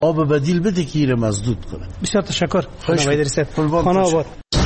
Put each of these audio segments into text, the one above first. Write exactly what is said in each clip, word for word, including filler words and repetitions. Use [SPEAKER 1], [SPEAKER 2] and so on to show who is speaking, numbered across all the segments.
[SPEAKER 1] آب بدیل بده که ایره مسدود کنه.
[SPEAKER 2] بسیار تشکر خانم ایدریس. خانه آباد.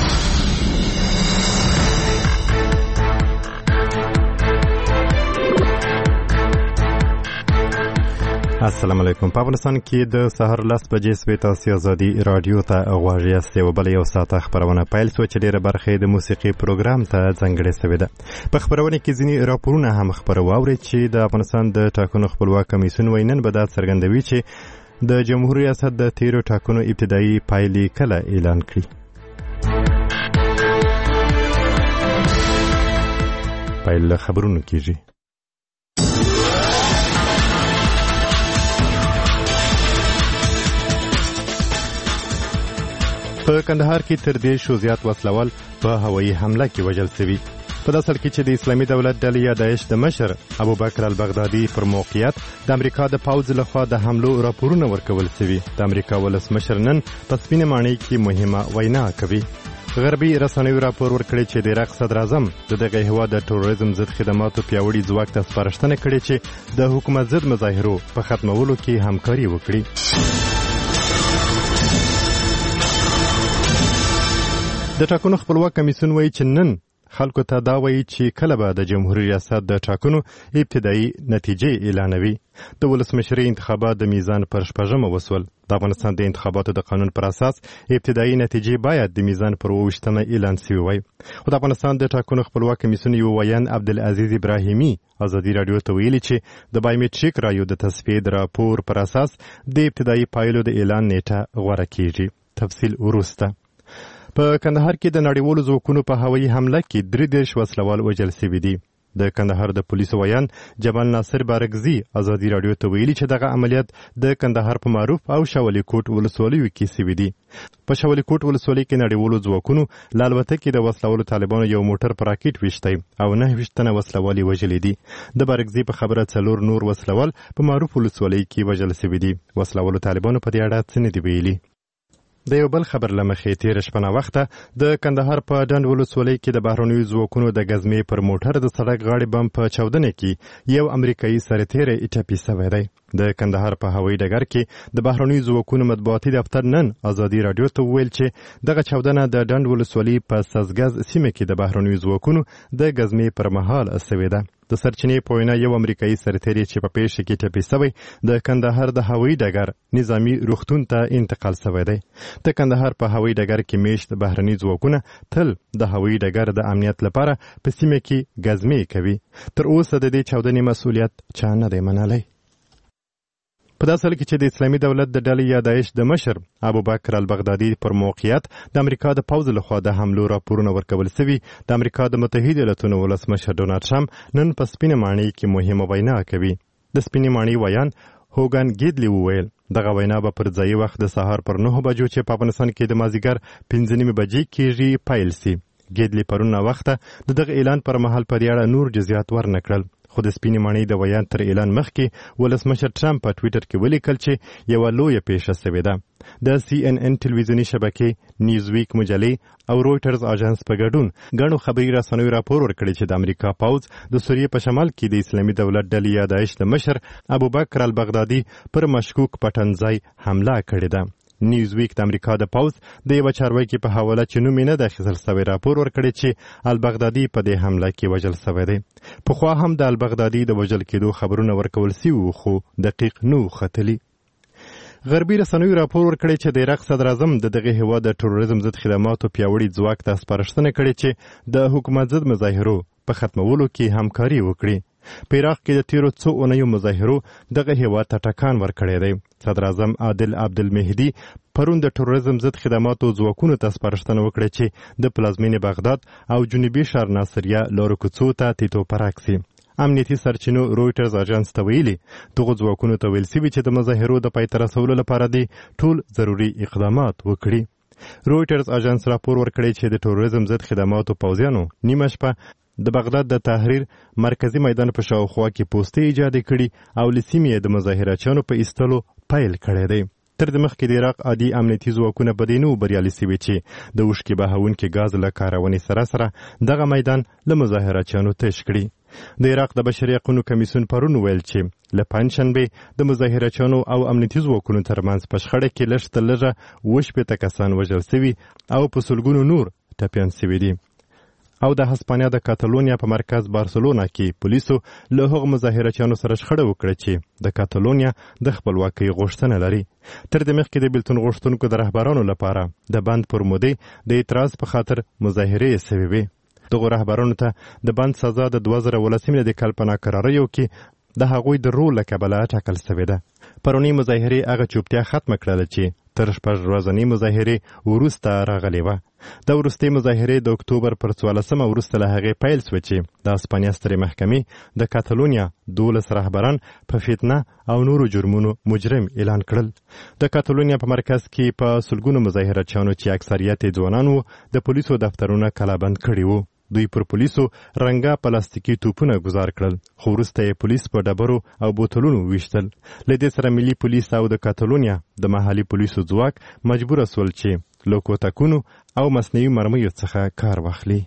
[SPEAKER 3] السلام علیکم. په افغانستان کې د سهار لس بجې سوې تاسې ازادي رادیو ته غوږ یاستئ او بله یو ساعته خپرونه پیل شوه چې ډېره برخه یې د موسیقي پروګرام ته ځانګړې شوې ده. په خپرونه کې ځینې راپورونه هم خپروو اورئ چې د افغانستان د ټاکنو خپلواک کمیسیون وایي نن به دا څرګندوي چې د جمهور ریاست د تیرو ټاکنو ابتدایي پایلې کله اعلان کړي. پیل له خبرونو کېږي. په کندهار کې تر دې شو زیات وسلوال په هوایي حمله کې وژل شوي. په داسې حال کې چې د اسلامي دولت ډلې یا داعش د مشر ابوبکر البغدادي پر موقعیت د امریکا د پوځ لخوا د حملو راپورونه ورکول شوي. د امریکا ولسمشر نن په سپینه ماڼۍ کې مهمه وینا کوي. غربي رسنیو راپور ورکړی چې د عراق صدر اعظم د دغه هېواد د ټوریزم ضد خدماتو پیاوړي ځواک ته سپارښتنه کړې چې د حکومت ضد مظاهرو په ختمولو کې همکاري وکړي. د ټاکنو خپلواک کمیسیون وایي چې نن خلکو ته دا وایي چې کله به د جمهوریت ریاست د ټاکنو ابتدایي نتیجې اعلانوي. د ولسمشرۍ انتخابات د میزان پر شپږمه وسول. د افغانستان د انتخاباتو د قانون پر اساس ابتدایي نتیجې باید د میزان پر اوویشتمه اعلان شوي وای. خو د افغانستان د ټاکنو خپلواک کمیسیون یو ویان عبدالعزیز ابراهیمي ازادي رادیو ته ویلي چې د بایومټریک رایو د تصفیې د راپور پر اساس د ابتدایي پایلو د اعلان نیټه غوره کیږي. تفصیل وروسته. په کندهار کې د نړیوالو ځواکونو په هوایي حمله کې درې دېرش وسلوال وژل شوي دي. د کندهار د پولیسو ویان جمال ناصر بارګزي ازادي رادیو ته ویلي چې دغه عملیات د کندهار په معروف او شاولي کوټ ولسوالیو کې شوي دي. په شاولي کوټ ولسوالۍ کې نړیوالو ځواکونو له الوتکې د وسلوالو طالبانو یو موټر په راکټ ویشتی او نهه ویشت تنه وسلوال یې وژلي دي. د بارګزي په خبره څلور نور وسلوال په معروف ولسوالۍ کې وژل شوي دي. وسلوالو طالبانو په دې اړه څه نه دي ویلي. د یو بل خبر له مخې تېره شپه ناوخته د کندهار په ډنډ ولسوالۍ کې د بهرنیو ځواکونو د ګزمې پر موټر د سړک غاړې بم په چاودنه کې یو امریکایي سرتیری ټپي شوی دی. د کندهار په هوایي ډګر کې د بهرنیو ځواکونو مطبوعاتي دفتر نن ازادي رادیو ته وویل چې دغه چاودنه د ډنډ ولسوالۍ په سزګز سیمه کې د بهرنیو ځواکونو د ګزمې پر مهال شوې ده. د سرچینې په وینا یو امریکایي سرتیری چې په پیښه کې ټپي شوی د کندهار د هوایي ډګر نظامي روغتون ته انتقال شوی دی. د کندهار په هوایي ډګر کې میشت بهرني ځواکونه تل د هوایي ډګر د امنیت لپاره په سیمه کې ګزمې کوي. تر اوسه د دې چاودنې مسؤلیت چا نه دی منلی. په داسې حال کې چې د اسلامي دولت د ډلې یا داعش د مشر ابوبکر البغدادي پر موقعیت د امریکا د پوځ لخوا د حملو راپورونه ورکول شوي. د امریکا د متحده ایالاتونو ولسمشر ډونالډ ټرمپ نن په سپینه ماڼۍ کې مهمه وینا کوي. د سپینې ماڼۍ ویان هوګان ګیدلي وویل دغه وینا به پر ځایي وخت د سهار پر نهو بجو چې په افغانستان کې د مازدیګر پنځه نیمې بجې کېږي پیل شي. ګیدلي پرون ناوخته د دغه اعلان پر مهال په دې اړه نور جزئیات ورنکړل. خو د سپینې ماڼۍ د ویان تر اعلان مخکې ولسمشر ټرمپ په ټویټر کې ولیکل چې یوه لویه پیښه شوې ده. د سی ان ان ټلویزیوني شبکې، نیوزویک مجلې او رویټرز اژانس په ګډون ګڼو خبري رسنیو راپور ورکړی چې د امریکا پوځ د سوریې په شمال کې د اسلامي دولت ډلې یا داعش د مشر ابوبکر البغدادي پر مشکوک پټنځای حمله کړې ده. نیوزویک د امریکا د پوځ د یوه چارواکي په حواله چې نوم یې نه دی اخیستل شوی راپور ورکړی چې البغدادي په دې حمله کې وژل شوی دی. پخوا هم د البغدادي د وژل کېدو خبرونه ورکول شوي وو خو دقیق نه وو ختلي. غربي رسنیو راپور ورکړی چې د عراق صدر اعظم د دغه هېواد د ټوریزم ضد خدماتو پیاوړي ځواک ته سپارښتنه کړې چې د حکومت ضد مظاهرو په ختمولو کې همکاري وکړي. په عراق کې د تیرو څو اونیو مظاهرو دغه هېواد ته ټکان ورکړی دی. صدر اعظم عادل عبدالمهدي پرون د ټوریزم ضد خدماتو ځواکونو ته سپارښتنه وکړه چې د پلازمینې بغداد او جنوبي ښار ناصریه لارو کوڅو ته تیتو پرک سي. امنیتي سرچینو رویټرز اژانس ته ویلي دغو ځواکونو ته ویل شوي چې د مظاهرو د پای ته رسولو لپاره دې ټول ضروري اقدامات وکړي. رویټرز اژانس راپور ورکړی چې د ټوریزم ضد خدماتو پوځیانو نیمه شپه د بغداد د تحریر مرکزی میدان په شاوخوا کې پوستې ایجاد کړي او له سیمې د مظاهرچیانو په ایستلو پیل کړی دی. تر دې مخکې د عراق عادي امنیتي ځواکونه په دې نه وو بریالي شوي چې د اوښکې بهونکي ګاز له کارونې سره سره دغه میدان له مظاهرچیانو تش کړي. د عراق د بشري حقونو کمیسیون پرون ویل چې له پنجشنبې د مظاهرچیانو او امنیتي ځواکونو ترمنځ په شخړه کې لږ تر لږه اووه شپېته کسان وژل سوي او په سلګونو نور ټپیان سوي دي. او د هسپانیا د کاتالونیا په مرکز بارسلونا کې پولیسو له هغو مظاهرچیانو سره شخړه وکړه چې د کاتالونیا د خپلواکۍ غوښتنه لري. تر دې مخکې د بیلتون غوښتونکو د رهبرانو لپاره د بند پر مودې د اعتراض په خاطر مظاهرې سوي وې. دغو رهبرانو ته د بند سزا د دوه زره اوولسمې د کال په ناکراریو کې د هغوی د رول له کبله ټاکل سوې ده. پرونی مظاهرې هغه چوپتیا ختمه کړله چې تر شپږ ورځنۍ مظاهرې وروسته راغلې وه. د وروستۍ مظاهرې د اکتوبر پر څوارلسمه وروسته له هغې پیل سوه چې د هسپانیا سترې محکمې د کاتالونیا دولس رهبران په فتنه او نورو جرمونو مجرم اعلان کړل. د کاتالونیا په مرکز کې په سلګونو مظاهرچیانو چې اکثریت یې ځوانان وو د پولیسو دفترونه کلابند کړي وو. دوی پر پولیسو رنګه پلاستیکي توپونه ګزار کړل، خو وروسته یې پولیس په ډبرو او بوتلونو ویشتل. له دې سره ملي پولیس او د کاتالونیا د محلي پولیسو ځواک مجبوره سول چې له کوتکونو او مصنوعي مرمیو څخه کار واخلي.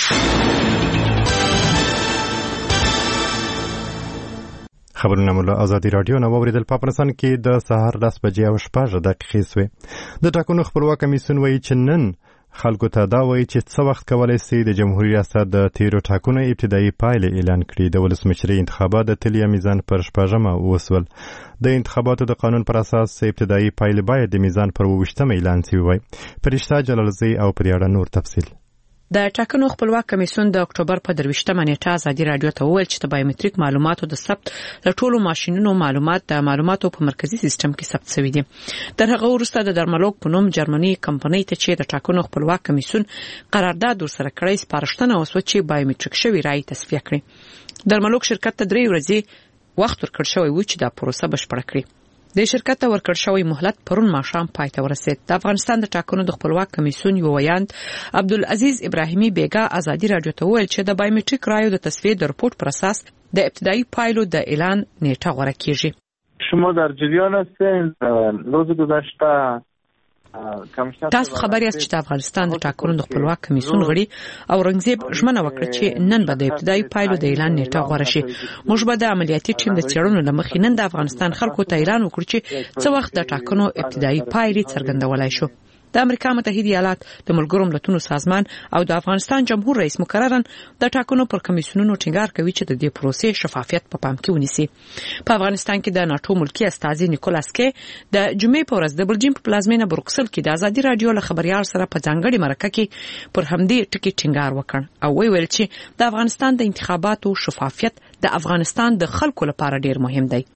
[SPEAKER 3] خبرونه مو له ازادي راډیو نه واورېدل. په افغانستان کې د سهار لس بجې او شپږ دقیقې سوې. د ټاکنو خپلواک کمیسیون وایي چې نن خلکو ته دا وایي چې څه وخت کولی سي د جمهوري ریاست د تیرو ټاکنو ابتدایي پایلې اعلان کړي. د ولسمشرۍ انتخابات د تلیا میزان پر شپږمه وسول. د انتخاباتو د قانون پر اساس ابتدایي پایلې باید د میزان پر اوویشتمه اعلان سوي وای. فرشته جلالزی او په دې اړه نور تفصیل.
[SPEAKER 4] د ټاکنو خپلواک کمیسیون د اکتوبر په درویشتمه نیټه ازادي راډیو ته وویل چې د بایومټریک معلوماتو د ثبت له ټولو ماشینونو معلومات د معلوماتو په مرکزی سیستم کې ثبت شوي دي. تر هغه وروسته د درملوک په نوم جرمني کمپنۍ ته چې د ټاکنو خپلواک کمیسیون قرارداد ورسره کړی سپارښتنه وسوه چې بایومټریک شوی رای تصفیه کړي. درملوک شرکت ته درې ورځې وخت ورکړ شوی و چې دا پروسه بشپړه کړي. د شرکت ته ورکړ شوی مهلت پرون ماښام پای ته ورسید. د افغانستان د ټاکنو د خپلواک کمیسیون یو ویاند عبدالعزیز ابراهیمي بیګا ازادي راډیو ته وویل چې د بایومټریک رایو د تصفیه د رپورت پر اساس د ابتدایي پایلو د اعلان نیټه غوره کیږي.
[SPEAKER 5] شما در جریان هستین. روز گذشته
[SPEAKER 4] تاسو خبر یاست چې د افغانستان د ټاکنو د خپلواک کمیسیون غړي اورنګزیب ژمنه وکړه چې نن به د ابتدایي پایلو د اعلان نیټه غوره شي. موږ به د عملیاتي ټیم د څېړنو له مخې نن د افغانستان خلکو ته اعلان وکړو چې څه وخت د ټاکنو ابتدایي پایلې څرګندولای شو. د امریکا متحده ایالات د ملګرو ملتونو سازمان او د افغانستان جمهور رئیس مقررن د ټاکنو پر کمیسیونونو ټینګار کوي چې د دې پروسې شفافیت په پام کې ونیسي. په افغانستان کې د ناتو ملکی استازي نیکولاس کې د جمعې په ورځ د بلجیم په پلازمینه بروکسل کې د ازادي راډیو له خبريال سره په ځانګړي مرکه کې پر همدې ټکي ټینګار وکړ او ویل چې د افغانستان د انتخاباتو شفافیت د افغانستان د خلکو لپاره ډیر مهم دی.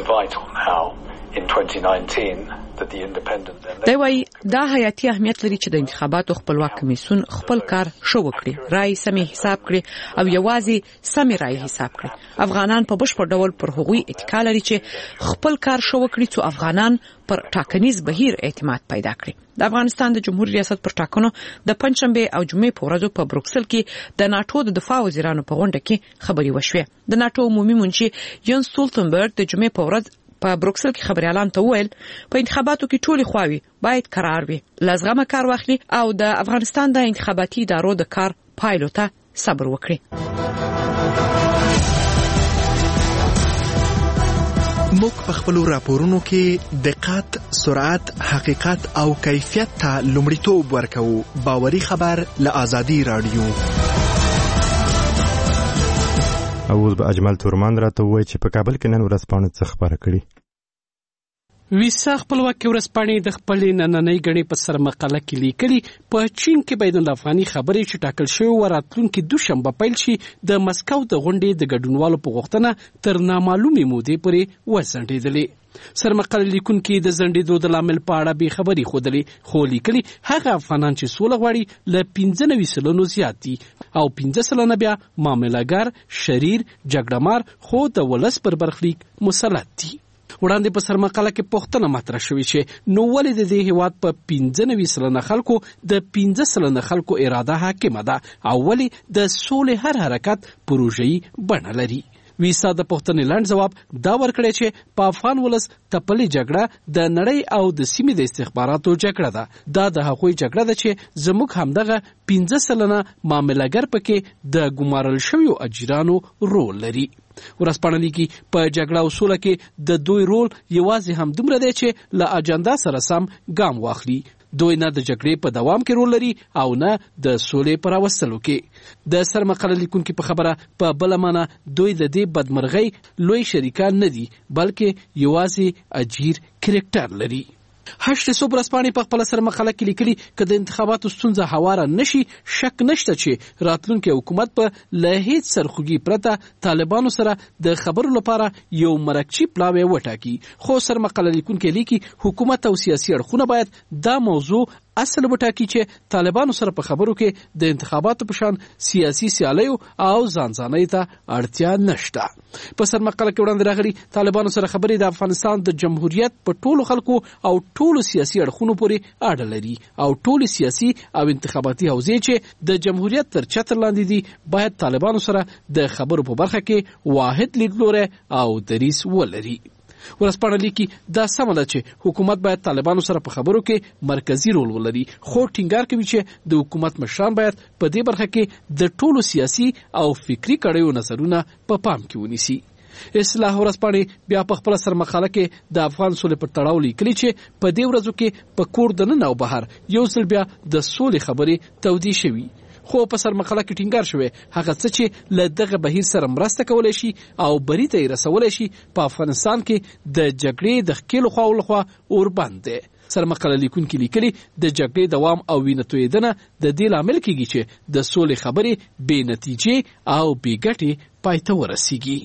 [SPEAKER 4] دی وايي دا حیاتي اهمیت لري چې د انتخاباتو خپلواک کمیسیون خپل کار شو وکړي، رای سمې حساب کړي او یوازې سمې رای حساب کړي. افغانان په بشپړ ډول پر هغوی اتکا لري چې خپل کار شو وکړي څو افغانان پر ټاکنیز بهیر اعتماد پیدا کړي. د افغانستان د جمهوریت ریاست پر ټاکنو د پنځشنبه او جمعې په ورځو په بروکسل کې د ناتو د دفاع وزیرانو په غونډه کې خبري وشوه. د ناتو عمومي منشي ینس سټولتنبرګ د جمعې په ورځ په بروکسل کې خبريالان ته وویل په انتخاباتو کې ټولي خواوي باید قرار وي، لازمه کار واخلي او د افغانستان د انتخاباتي ادارو د کار پایلو ته صبر وکړي.
[SPEAKER 6] موږ په خپل راپورونو کې دقت، سرعت، حقیقت او کیفیت ته لومړیتوب ورکوو. باوري خبر له ازادي راډیو.
[SPEAKER 3] اوس به اجمل تورمان راته وایي چې په کابل کې نن ورځپاڼه څه خبره کړي.
[SPEAKER 2] ویسا خپلواکي ورځپاڼې د خپلې نننۍ ګڼې په سر مقاله کې لیکلي په چین کې بین الافغاني خبرې چې ټاکل شوې وه راتلونکي دوشنبه پیل شي د مسکو د غونډې د ګډونوالو په غوښتنه تر نامعلومې مودې پورې وځنډېدلې. سرمقاله لیکونکي د ځنډېدو د لامل په اړه بې خبري ښودلې، خو لیکلي هغه افغانان چې سوله غواړي له پنځه نوي سلنو زیات دي او پنځه سلنه بیا معاملهګر، شریر، جګړهمار خو د ولس پر برخلیک مسلط دي. وړاندې په سرمقاله کې پوښتنه مطرح شوې چې نو ولې د دې هېواد په پنځه نوي سلنه خلکو د پنځه سلنه خلکو اراده حاکمه ده او ولې د سولې هر حرکت پروژه‌یي بڼه لري. ویسا د پوښتنې لاندې جواب دا ورکړی چې په افغان ولس تپلې جګړه د نړۍ او د سیمې د استخباراتو جګړه ده. دا د هغوی جګړه ده چې زموږ همدغه پنځه سلنه معاملهګر پکې د ګمارل شویو اجیرانو رول لري. ورځپاڼه لیکي په جګړه او سوله کې د دوی رول یوازې هم دومره دی چې له اجنډا سره سم ګام واخلي. دوی نه د جګړې په دوام کې رول لري او نه د سولې پر راوستلو کې. د سرمقاله لیکونکي په خبره په بله معنی دوی د دې بدمرغۍ لوی شریکان نه دي بلکې یوازې اجیر کرکټر لري. هشت صبح ورځپاڼې په خپله سرمقاله کې لیکلي که د انتخاباتو ستونزه هواره نشي شک نشته چې راتلونکی حکومت په له هیڅ سرخوږي پرته طالبانو سره د خبرو لپاره یو مرکچی پلاوی وټاکي. خو سرمقاله لیکونکي لیکي حکومت او سیاسي اړخونه باید دا موضوع اصل وټاکي چې طالبانو سره په خبرو کې د انتخاباتو په شان سیاسي سیالیو او ځانځانۍ ته اړتیا نشته. په سرمقاله کې وړاندې راغلي طالبانو سره خبرې د افغانستان د جمهوریت په ټولو خلکو او ټولو سیاسي اړخونو پورې اړه لري او ټولو سیاسي او انتخاباتي حوزې چې د جمهوریت تر چتر لاندې دي باید طالبانو سره د خبرو په برخه کې واحد لیدلوری او دریځ ولري. ورځپاڼه لیکي دا سمه ده چې حکومت باید طالبانو سره په خبرو کې مرکزی رول ولري خو ټینګار کوي چې د حکومت مشران باید په دې برخه کې د ټولو سیاسي او فکری کړیو نظرونه په پام کې ونیسي. اصلاح ورځپاڼې بیا په خپله سرمقاله کې د افغان سولې پر تړاو لیکلي چې په دې ورځو کې په کور دننه او بهر یو ځل بیا د سولې خبرې تودې شوي. خو په سرمقاله کې ټینګار شوی هغه څه چې له دغه بهیر سره مرسته کولی شي او بری ته یې رسولی شي په افغانستان کې د جګړې د ښکېلو خواو لخوا اوربند دی. سرمقاله لیکونکي لیکلي د جګړې دوام او وینه تویېدنه د دې لامل کیږي چې د سولې خبرې بې نتیجې او بې ګټې پای ته ورسیږي.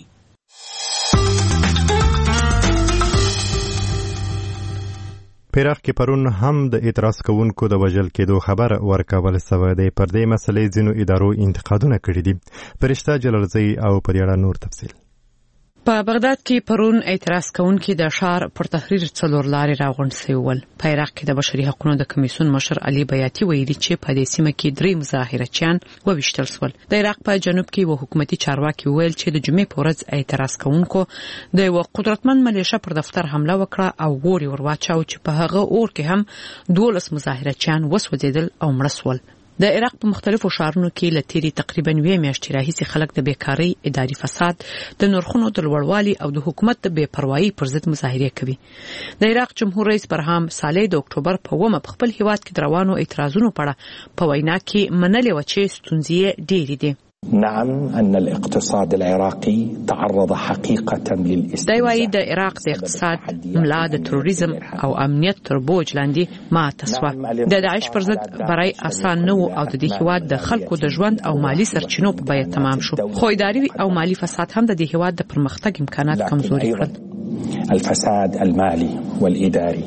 [SPEAKER 3] پیراخ کې پرون هم د اعتراض کوونکو د وژل کېدو خبر ورکول سوی دی. پر دې مسلې ځینو ادارو انتقادونه کړي دي. فرشته جلالزی او پر اړه نور تفصیل.
[SPEAKER 4] په بغداد کې پرون اعتراض کوونکي د ښار پر تحریر څلور لارې راغونډ شوي ول. په عراق کې د بشري حقوقو د کمیسیون مشر علي بیاتي ویلي چې په دې سیمه کې درې مظاهرچیان وویشتل شول. د عراق په جنوب کې و حکومتي چارواکي ویل چې د جمعې په ورځ اعتراض کوونکو د یو قدرتمن ملیشه پر دفتر حمله وکړه او اور یې ورواچاو چې په هغه اور کې هم دولس مظاهرچیان وسوځېدل او مړه شول. د عراق په مختلفو ښارونو کې لتيري تقریبا یوې میاشتې راهیسې خلک د بیکاری، اداري فساد، د نرخونو د لوړوالي او د حکومت د بې پروايي پر ضد مظاهرې کوي. د عراق جمهور رئیس برهام صالح د اکتوبر په اوومه په خپل هیواد کې د روانو اعتراضونو په اړه په وینا کې منلې و چې ستونزې ډېرې دي.
[SPEAKER 7] نعم ان الاقتصاد العراقي تعرض حقيقه للاستثمار.
[SPEAKER 4] دا وايي د عراق د اقتصاد ملا د تروریزم او امنیت تر بوج لاندې ماته شوه. د داعش پر ضد برای آسان نه او د دې هیواد د خلکو د ژوند او مالی سرچینو په بیه تمام شو. خو اداري او مالی فساد هم د دې هیواد د پرمختګ امکانات کمزوري کړل.
[SPEAKER 7] الفساد المالي والاداري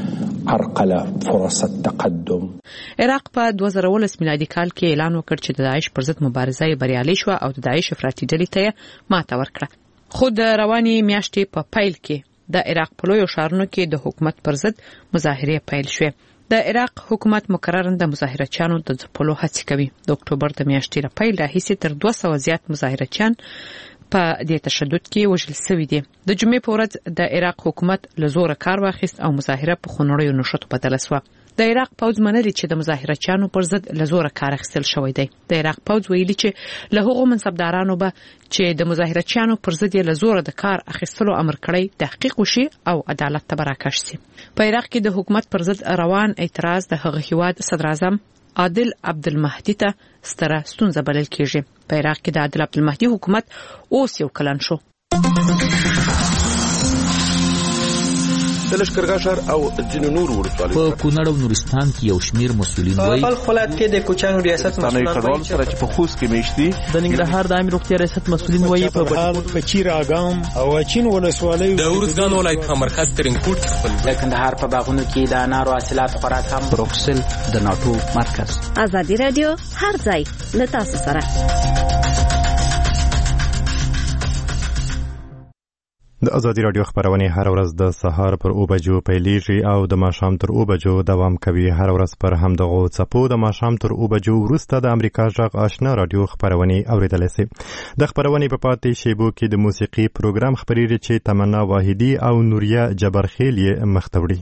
[SPEAKER 7] عرقل فرص التقدم.
[SPEAKER 4] عراق په دوه زره ولس میلادي کال کې اعلان وکړ چې د داعش پر ضد مبارزه بریالۍ شوه او د داعش افراطي ډلې ته ماته ورکړه. خو د رواني میاشتې په پیل کې د عراق په لویو ښارونو کې د حکومت پر ضد مظاهرې پیل شوې. د عراق حکومت مقررن د مظاهرچیانو د ځپلو هڅې کوي. د اکتوبر د میاشتې را پیل راهیسې تر دوه سوه زیات مظاهرچیان په دې تشدد کې وژل شوي دي. د جمعې په ورځ د عراق حکومت له زوره کار واخیست او مظاهره په خونړیو نښتو بدله شوه. د عراق پوځ منلي چې د مظاهرچیانو پر ضد له زوره کار اخیستل شوی دی. د عراق پوځ ویلي چې له هغو منصبدارانو به چې د مظاهرچیانو پر ضد له زوره د کار اخیستلو امر کړی تحقیق وشي او عدالت ته براکش شي. په عراق کې د حکومت پر ضد روان اعتراض د هغه هیواد صدر اعظم عادل عبدالمهدي ته ستره ستونزه بلل کېږي. په عراق کې د عادل عبدالمهدي حکومت اوس یو کلن شو.
[SPEAKER 8] د لښکرګاه ښار او ځینو نورو ولسوالیو
[SPEAKER 9] په کونړ او نورستان کې یو شمېر مسؤلین وایي
[SPEAKER 10] په خپل کې د کوچانو ریاست مسؤلین
[SPEAKER 8] وایي چې په خوست کې میشتي
[SPEAKER 10] د ننګرهار د عامه روغتیا ریاست مسؤلین وایي په بهال په چیر اګام او چین ولسوالیو
[SPEAKER 11] د ورزګان ولایت په مرکز ترنکوټ خپل
[SPEAKER 12] د کندهار په باغونو کې د انارو حاصلات خوراک هم
[SPEAKER 9] بروکسل د ناتو مرکز.
[SPEAKER 13] ازادي رادیو هر ځای له تاسو سره.
[SPEAKER 3] د ازادي راډیو خبرونه هر ورځ د سهار پر او بجو پیلیږي او د ماښام تر او بجو دوام کوي. هر ورځ پر همدغه څپو د ماښام تر او بجو وروسته د امریکا غږ آشنا راډیو خبرونه اوریدلای شي. د خبرونه په پاتې شیبو کې د موسیقي پروګرام خبرېږي چې تمنا واحدی او نوریا جبرخیل یې مختوړي.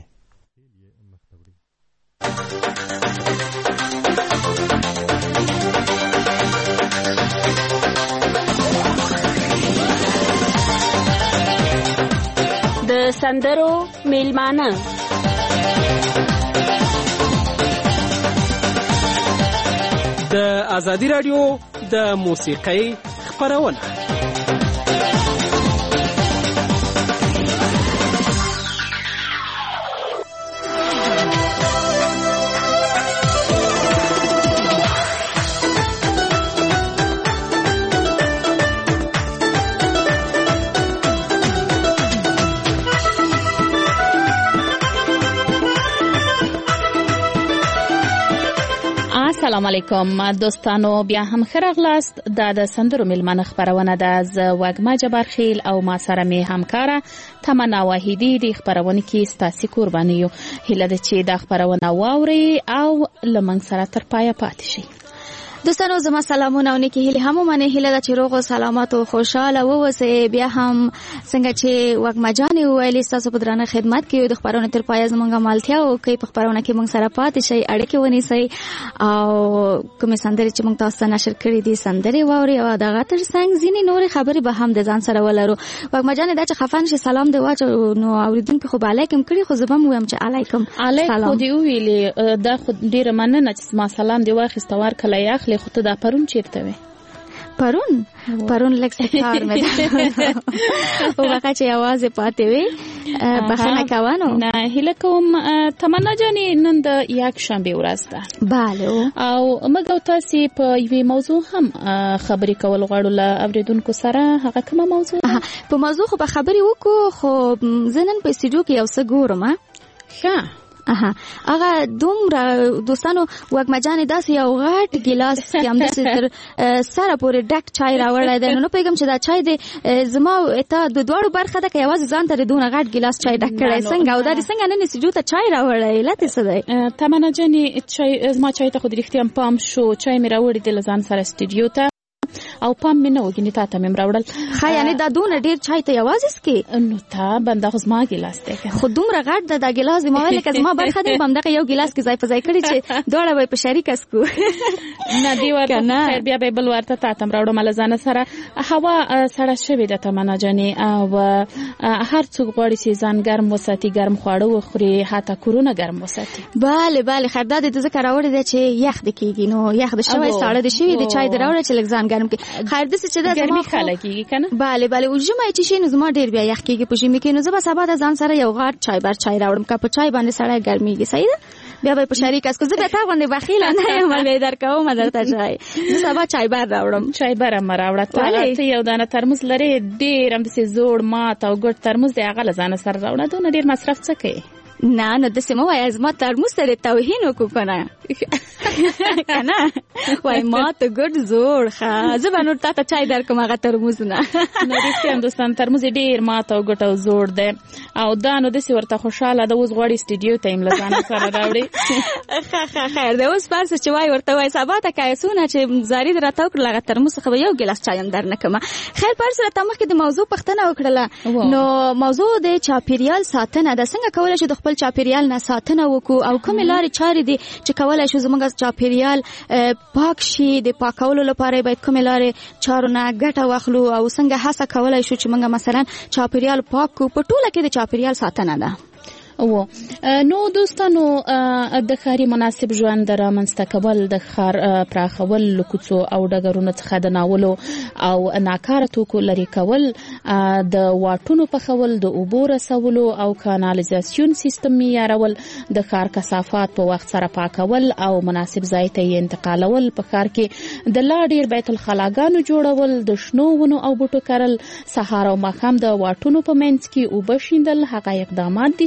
[SPEAKER 14] د سندرو میلمانه
[SPEAKER 2] د ازادي راډیو د موسیقۍ خبرونه.
[SPEAKER 15] السلام علیکم دوستانو، بیا هم ښه راغلاست. دا د سندرو میلمانه خبرونه ده. زه وږمه جبرخیل او ما سره مې همکاره تمنا واحدی د خبرونه کې ستاسو قرباني یو. هیله ده چې دا خبرونه واوري او لمن سره تر پایه پاتې شي.
[SPEAKER 16] دوستانو زما سلامونه او نیکی هیله هم منه. هیله ده چې روغ او سلامت او خوشاله ووسئ. بیا هم څنګه چې وږمه جانې وویلې ستاسو په درانه خدمت کې د خبرونه تر پایه زموږ مالتیا وکړئ. په خبرونه کې موږ سره پاتې شئ، اړیکې ونیسئ او کومې سندرې چې موږ تاسو ته نشر کړي دي سندرې واورئ او دغه تر څنګ ځینې نورې خبرې به هم د ځان سره ولرو. وږمه جانې دا چې خفه نشي سلام دې واچو، نو اورېدونکي خو به علیکم کړي، خو زه به هم ووایم چې علیکم
[SPEAKER 15] سلام. خو دې وویلې دا خو ډېره مننه چې ما سلام دې واخیسته ورکله یې خو ته دا پرون چیرته وې؟
[SPEAKER 16] پرون پرون لږ څه کار مې او هغه چې आवाज پاتې وې بخښنه کوه. نو
[SPEAKER 15] نه هیله کوم تمنا جانې نن د یکشنبې ورځ ده.
[SPEAKER 16] بله
[SPEAKER 15] او موږ تاسو په یوې موضوع هم خبرې کول غواړو له اوریدونکو سره. هغه کومه موضوع ده؟
[SPEAKER 16] په موضوع خو به خبرې وکړو، خو زه نن په استودیو کې یو څه ګورم.
[SPEAKER 15] ښه
[SPEAKER 16] اها هغه دومره دوستانو وږمه جانې داسې یو غټ ګیلاس کې همداسې تر سره پورې ډک چای راوړی دی. نو نه پوهېږم چې دا چای دی زما ته د دواړو برخه ده که یوازې ځان ته د دونه غټ ګیلاس چای ډک کړی څنګه، او دا دې څنګه نن استودیو ته چای راوړی؟ علت یې څه دی؟
[SPEAKER 15] تمنا جانې چای زما چای ته خو د رښتیا پام شو. چای مې راوړی دی له ځان سره استودیو ته او پام مې نه وګینې تا ته مې راوړل.
[SPEAKER 16] ښه یعنې دا دونه ډېر چای ته یوازې څکې؟
[SPEAKER 15] نو تا بنده خو زما ګیلاس دی
[SPEAKER 16] خو دومره غټ ده دا ګیلاس دی. ما ویل که زما برخه دی به همدغه یو ګیلاس کې ځای په ځای کړي چې دواړه به یې په شریکه څکو.
[SPEAKER 15] نه دې ورته خیر بیا به یې بل ورته تا ته م راوړم له ځانه سره. هوا سړه شوې ده تمنا جانې او هر څوک غواړي چې ځان ګرم وساتي، ګرم خواړه وخوري، حتی کورونه ګرم وساتي.
[SPEAKER 16] بله بله خیر دا دې ځکه راوړی دی چې یخ دې کېږي. نو یخ دې شوی ساړه دې شوي د چای دې راوړی چې لږ ځان ګرم کړي. خیر داسې چې دا
[SPEAKER 15] ګرمي خاله کېږي که نه؟
[SPEAKER 16] بله بله او ژمی چې شي نو زما ډېر بیا یخ کېږي په ژمي کې. نو زه به سبا د ځان سره یو غټ چای بر چای راوړم که په چای باندې سړی ګرمېږي. صحیح ده؟ بیا به په شریکه څکو. زه بیا تا غوندې بخیله نه یم، لې درکوم درته چای. زه سبا چای بر راوړم.
[SPEAKER 15] چای بر هم راوړه. ته یو دانه ترموز لرې ډېر همداسې زوړ مات او ګډ ترموز دی، هغه له ځانه سره راوړه. دونه ډېر مصرف څه کوې؟
[SPEAKER 16] نه نو داسې مه وایه زما ترموز ته دې توهین وکړو که نه که نه وایي ما ته ګډ زوړ. ښه زه به نور تا ته چای درکړم هغه ترموز نه.
[SPEAKER 15] نو رښتیا هم دوستان ترموز یې ډېر مات او ګټ او زوړ دی او دا نو داسې ورته خوشحاله ده اوس غواړي سټډیو ته یې له ځانه سره راوړي.
[SPEAKER 16] ښه ښه خیر دی. اوس پرسه چې وایي ورته وایي سبا ته که څونه چې زاري دې راته وکړل هغه ترموز څخه به یو ګیلاس چای هم در نه کړمه. خیر پرسه راته مخکې د موضوع پوښتنه وکړله. نو موضوع د چاپېریال ساتنه ده. څنګه کولی شو د خپل چاپېریال نه ساتنه وکړو او کومې لارې چارې دي چې کولی شو زموږ چاپېریال پاک شي؟ د پاکولو لپاره باید کومې لارې چارو نه ګټه واخلو او څنګه هڅه کولی شو چې موږ مثلا چاپېریال پاک کړو؟ په ټوله کې د چاپېریال ساتنه ده.
[SPEAKER 15] و نو دوستانو د ښاري مناسب ژوند رامنځته کول، د ښار پراخول، له کوڅو او ډګرونو څخه د ناولو او ناکاره توکو لرې کول، د واټونو پخول، د اوبو رسولو او کانالیزاسیون سیستم معیارول، د ښار کثافات په وخت سره پاکول او مناسب ځای ته یې انتقالول، په ښار کې د لا ډېر بیت الخلاګانو جوړول، د شنو ونو او بوټو کرل، سهار او ماښام د واټونو په منځ کې اوبه شیندل هغه اقدامات دي چې باید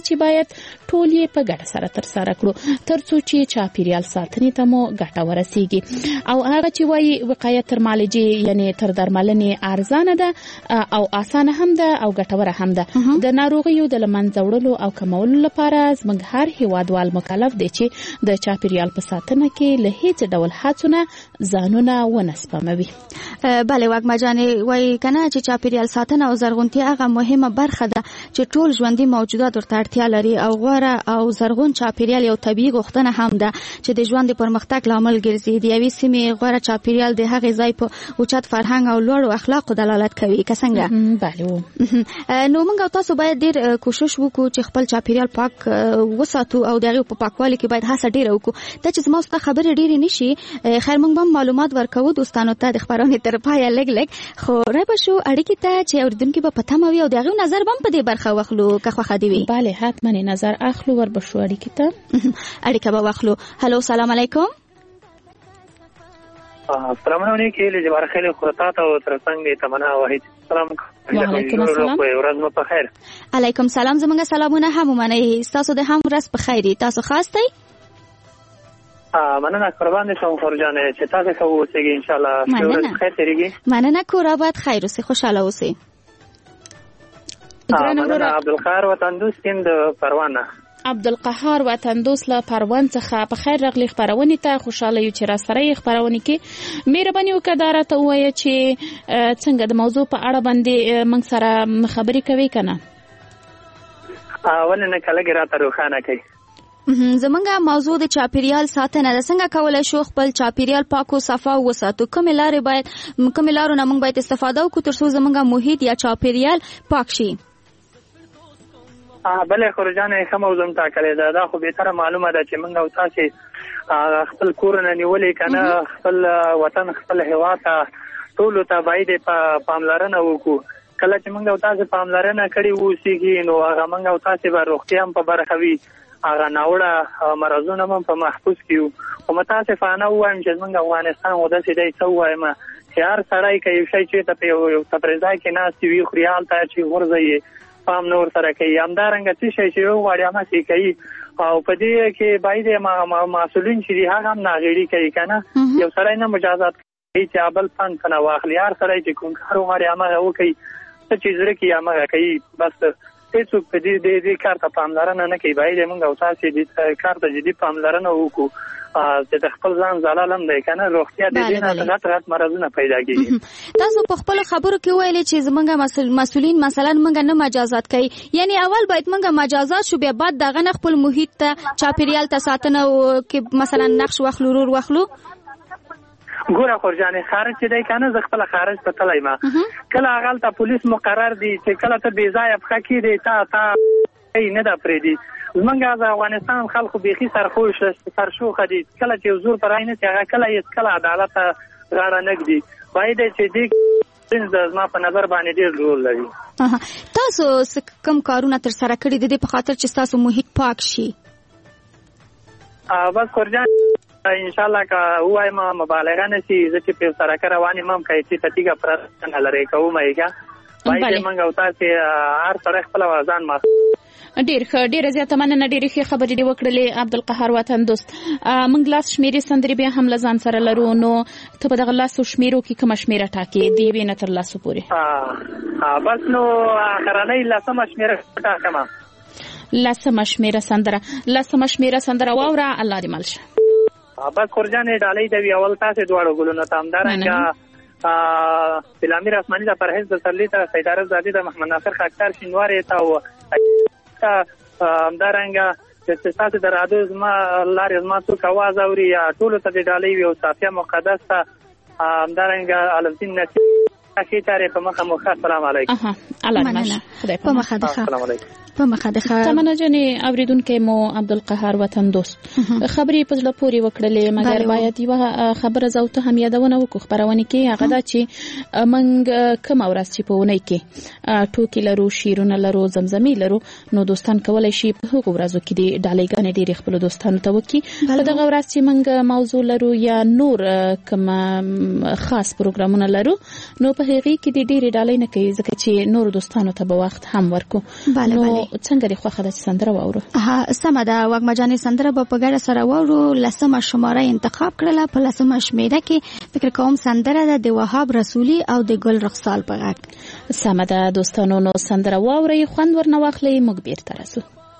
[SPEAKER 15] باید ټول یې په ګډه سره ترسره کړو ترڅو چې چاپیریال ساتنې ته مو ګټه ورسیږي. او هغه چې وایي وقایه تر معالجې یعنی تر درملنې ارزانه ده او اسانه هم ده او ګټوره هم ده. د ناروغیو د له منځه وړلو او کمولو لپاره زموږ هر هیوادوال مکلف دی چې د چاپیریال په ساتنه کې له هیڅ ډول هڅو نه ځانونه ونه سپموي.
[SPEAKER 16] بله واګما جانې وایي کنه چې چاپیریال ساتنه او زرغونتیا هغه مهمه برخه ده چې ټول ژوندي موجودات ورته اړتیا لري او غوره او زرغون چاپیریال یو طبیعي غوښتنه هم ده چې د ژوند د پرمختګ لامل ګرځي. د یوې سیمې غوره چاپیریال د هغې ځای په اوچت فرهنګ او لوړو اخلاقو دلالت کوي که څنګه؟
[SPEAKER 15] بله.
[SPEAKER 16] نو موږ او تاسو باید ډېر کوشش وکړو چې خپل چاپیریال پاک وساتو او د هغې په پاکوالي کې باید هڅه ډېره وکړو. دا چې زما ستا خبرې ډېرې نه شي خیر موږ به معلومات ورکوو دوستانو ته د خپرونې تر پایه لږ لږ خو رابه شو اړیکې ته چې اورېدونکي به په تمه وي او د هغې نظر به هم په دې برخه واخلو که خوښه دې وي.
[SPEAKER 15] بله حتما نظر اخلو وربشو اړیکې ته
[SPEAKER 16] اړیکه به واخلو. هلو سلام علیکم.
[SPEAKER 17] السلام علیکم لجبار خیلی خورتات او ترڅنګ تمنا واحد سلام
[SPEAKER 15] وعلیکم السلام
[SPEAKER 17] ورځ مو په خیر.
[SPEAKER 16] علیکم سلام زمونږ سلامونه هم ومنئ تاسو د هم ورځ په خیر تاسو خاص دی.
[SPEAKER 17] مننه قربان دي شم خورجانې چې تاسو ښه اوسئ ان شاء الله ورځ خیر تیریږي.
[SPEAKER 16] مننه کور آباد خیر اوسئ خوشاله اوسئ.
[SPEAKER 17] مننه عبدالقهار وطن دوست د پروانه.
[SPEAKER 15] عبدالقهار وطن دوست له پروان څخه په خیر راغلی خبرونه ته خوشاله یو چې را سره خبرونه کې مهرباني وکړه دارا ته وایي چې څنګه د موضوع په اړه باندې موږ سره خبرې کوي کنه.
[SPEAKER 17] ولنه کله ګراته روخانه کوي.
[SPEAKER 16] زمونږه موضوع د چاپیریال ساتنه ده. څنګه کولای شو خپل چاپیریال پاک او صفا وساتو؟ کوم لارې باید کوم لارو نه موږ باید استفاده وکړو ترڅو زمونږه محیط یا چاپیریال پاک شي؟
[SPEAKER 17] بله خورجانې ښه موضوع ټاکلې ده. دا خو بهتره معلومه ده چې موږ او تاسې خپل کورونه نیولې که نه خپل وطن خپل هېواد ته ټولو ته باید پاملرنه وکړو. کله چې موږ او تاسې پاملرنه کړې اوسېږي نو هغه موږ او تاسې به روغتیا هم په برخه وي هغه ناوړه مرضونه هم په محفوظ کې وو. خو متاسفانه ووایم چې زموږ افغانستان خو داسې دی څه ووایم چې هر سړی که یو شی چېرته په یو تفریح کې ناست وي خوري هلته چې غورځوي پام نور سره کوي. همدارنګه څه شی چې وغواړي هماسې کوي او په دې کې باید مسؤلین چې دي هغه هم ناغېړي کوي که نه. یو سړی نه مجازات کوي چې بل پند په نه واخلي. هر سړی چې کوم کار وغواړي هماغه وکوي څه چې زړه کې هماغه کوي. بس هیڅوک په دې دې کار ته پاملرنه نه کوي. باید موږ او تاسې دې کار ته جدي پاملرنه وکړو چې د خپل ځان ځاله هم دی که نه روغتیا د دې نه غټ غټ مرضونه پیدا کېږي.
[SPEAKER 16] تاسو په خپلو خبرو کې ویلې چې زموږ مسؤلین مثلا موږ نه مجازات کوي. یعنی اول باید موږ مجازات شو بیا بعد دغه نه خپل محیط ته چاپیریال ته ساتنه کې مثلا نقش واخلو رول واخلو.
[SPEAKER 17] ګوره خورجانې خارج چې دی که نه زه خپله خارج ته تللی ما کله هغلته پولیس مقرر دي چې کله ته بې ځایه پښه کېدې تا تا نه ده پرېږدي. زمونږ د افغانستان خلکو بیخي سرخوش سرشوخه دي. کله چې زور په رای نه شي هغه کله هېڅ کله عدالت ته غاړه نه ږدي. باید چې دې زما په نظر باندې ډېر رول لري.
[SPEAKER 16] تاسو کوم کارونه ترسره کړي د دې په خاطر چې ستاسو محیط پاک شي؟
[SPEAKER 17] بس خورجان انشاءالله که ووایم مبالغه نه شي زه چې په سرکه روان یم هم که چې تتیږه پرته نه لرې کوم یې باید موږ او تاسې هر سړی خپله ځان ما
[SPEAKER 15] ډېر ښه ډېره زیاته مننه. ډېرې ښې خبرې دې وکړلې عبدالقهار وطن دوست. موږ لاس شمېرې سندرې بیا هم له ځان سره لرو نو ته په دغه لاسو شمېرو کې کومه شمېره ټاکې د یوې نه تر لاسو پورې؟
[SPEAKER 17] بس نو اخرنۍ لسمه شمېره ټاکمه.
[SPEAKER 15] لسمه شمېره سندره لسمه شمېره سندره واوره الله دې مل شه.
[SPEAKER 17] بس خورجانې ډالۍ ته وي اول تاسې دواړو ګلونو ته همدارنګه فلامیر اسماني د پرهیز د سرلي ته سیدارت زادي د محمد ناصر خاکسار شینوارې ته او همدارنګه چې تاسو د رادیو زما لارې زما څوک اواز اوري ټولو ته د ډالۍ وي او صافیه مقدس ته همدارنګه علمدین نصیر اخی تاریخ په مخه مخه السلام علیکم.
[SPEAKER 15] الله دې مل شه. خدای په مخه ده.
[SPEAKER 17] السلام علیکم.
[SPEAKER 16] په مخه ده.
[SPEAKER 15] تمنه جنې اوریدونکو مو عبدالقهار وطن دوست خبرې په ځل پورې وکړلې مګر باید یو خبره زو ته هم یادونه وکړو خبرونه کې هغه دا چې منګ کوم ورځ چې په ونی کې ټوکی لرو شیرونه لرو زمزمي لرو نو دوستان کولای شي په هغه ورځو کې د ډالېګانې ډېر خپل دوستانو ته وکړي. په دغه ورځ چې منګ موضوع لرو یا نور کوم خاص پروګرامونه لرو نو په په هغې کې د ډېرې ډالۍ نه کوي ځکه چې نور دوستانو ته به وخت هم ورکو.
[SPEAKER 16] بله
[SPEAKER 15] نو
[SPEAKER 16] بله
[SPEAKER 15] څنګه دې خوښه ده چې سندره واورو؟
[SPEAKER 16] ها سمه ده وږمه جانې سندره به په ګډه سره واورو. لسمه شماره انتخاب کړله. په لسمه شمېره کې فکر کوم سندره ده د وهاب رسولي او د ګل رخسال په غږ.
[SPEAKER 15] سمه ده دوستانو، نو سندره واورئ، خوند ورنه واخلئ، موږ بیرته راځو.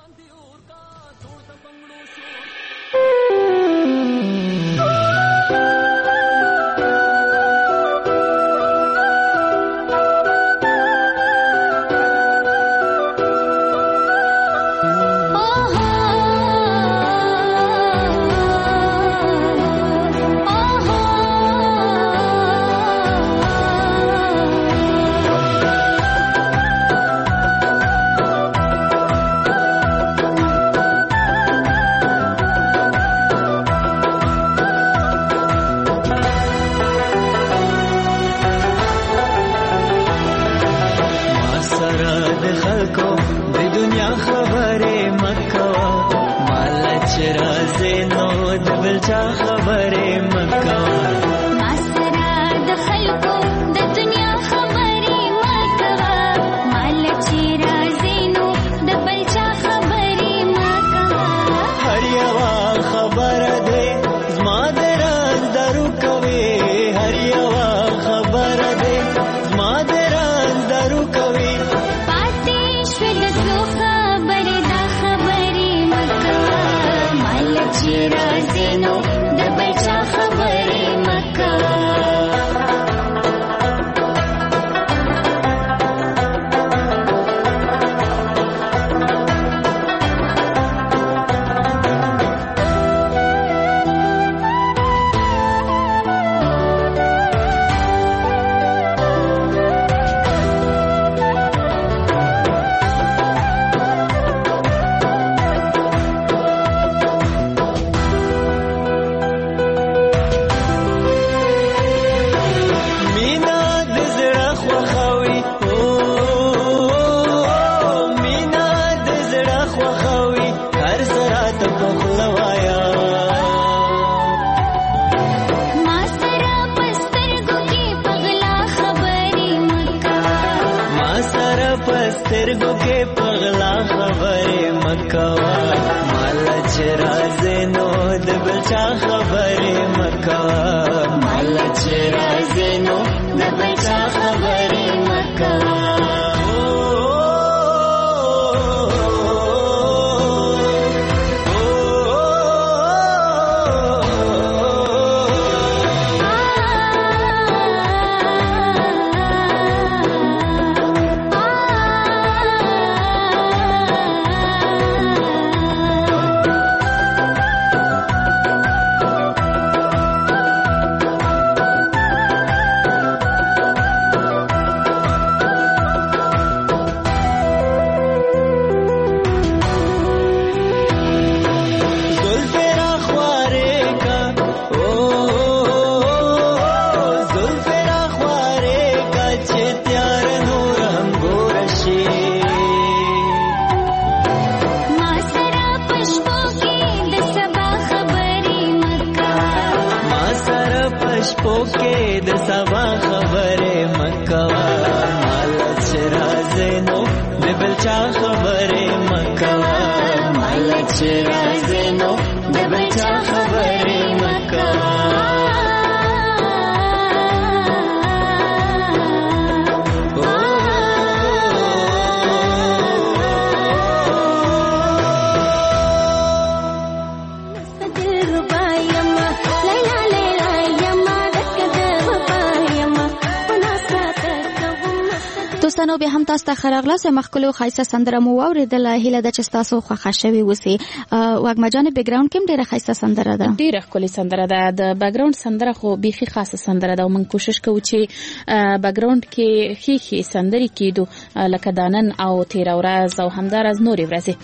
[SPEAKER 16] دوستانو به هم تاسو ته خراغلاس مخکلو خایسته سندره مو واوریدله. هیله ده چې تاسو خوښه شوي وسی. وږمه جان بیک ګراوند کې ډیره خایسته سندره ده،
[SPEAKER 15] ډیره ښکلې سندره ده. د بیک ګراوند سندره خو بیخي خاصه سندره ده او موږ کوشش کوو چې بیک ګراوند کې خې خې سندري کېدو لکه دانن او تیر ورځ او همدارز نورې ورځې.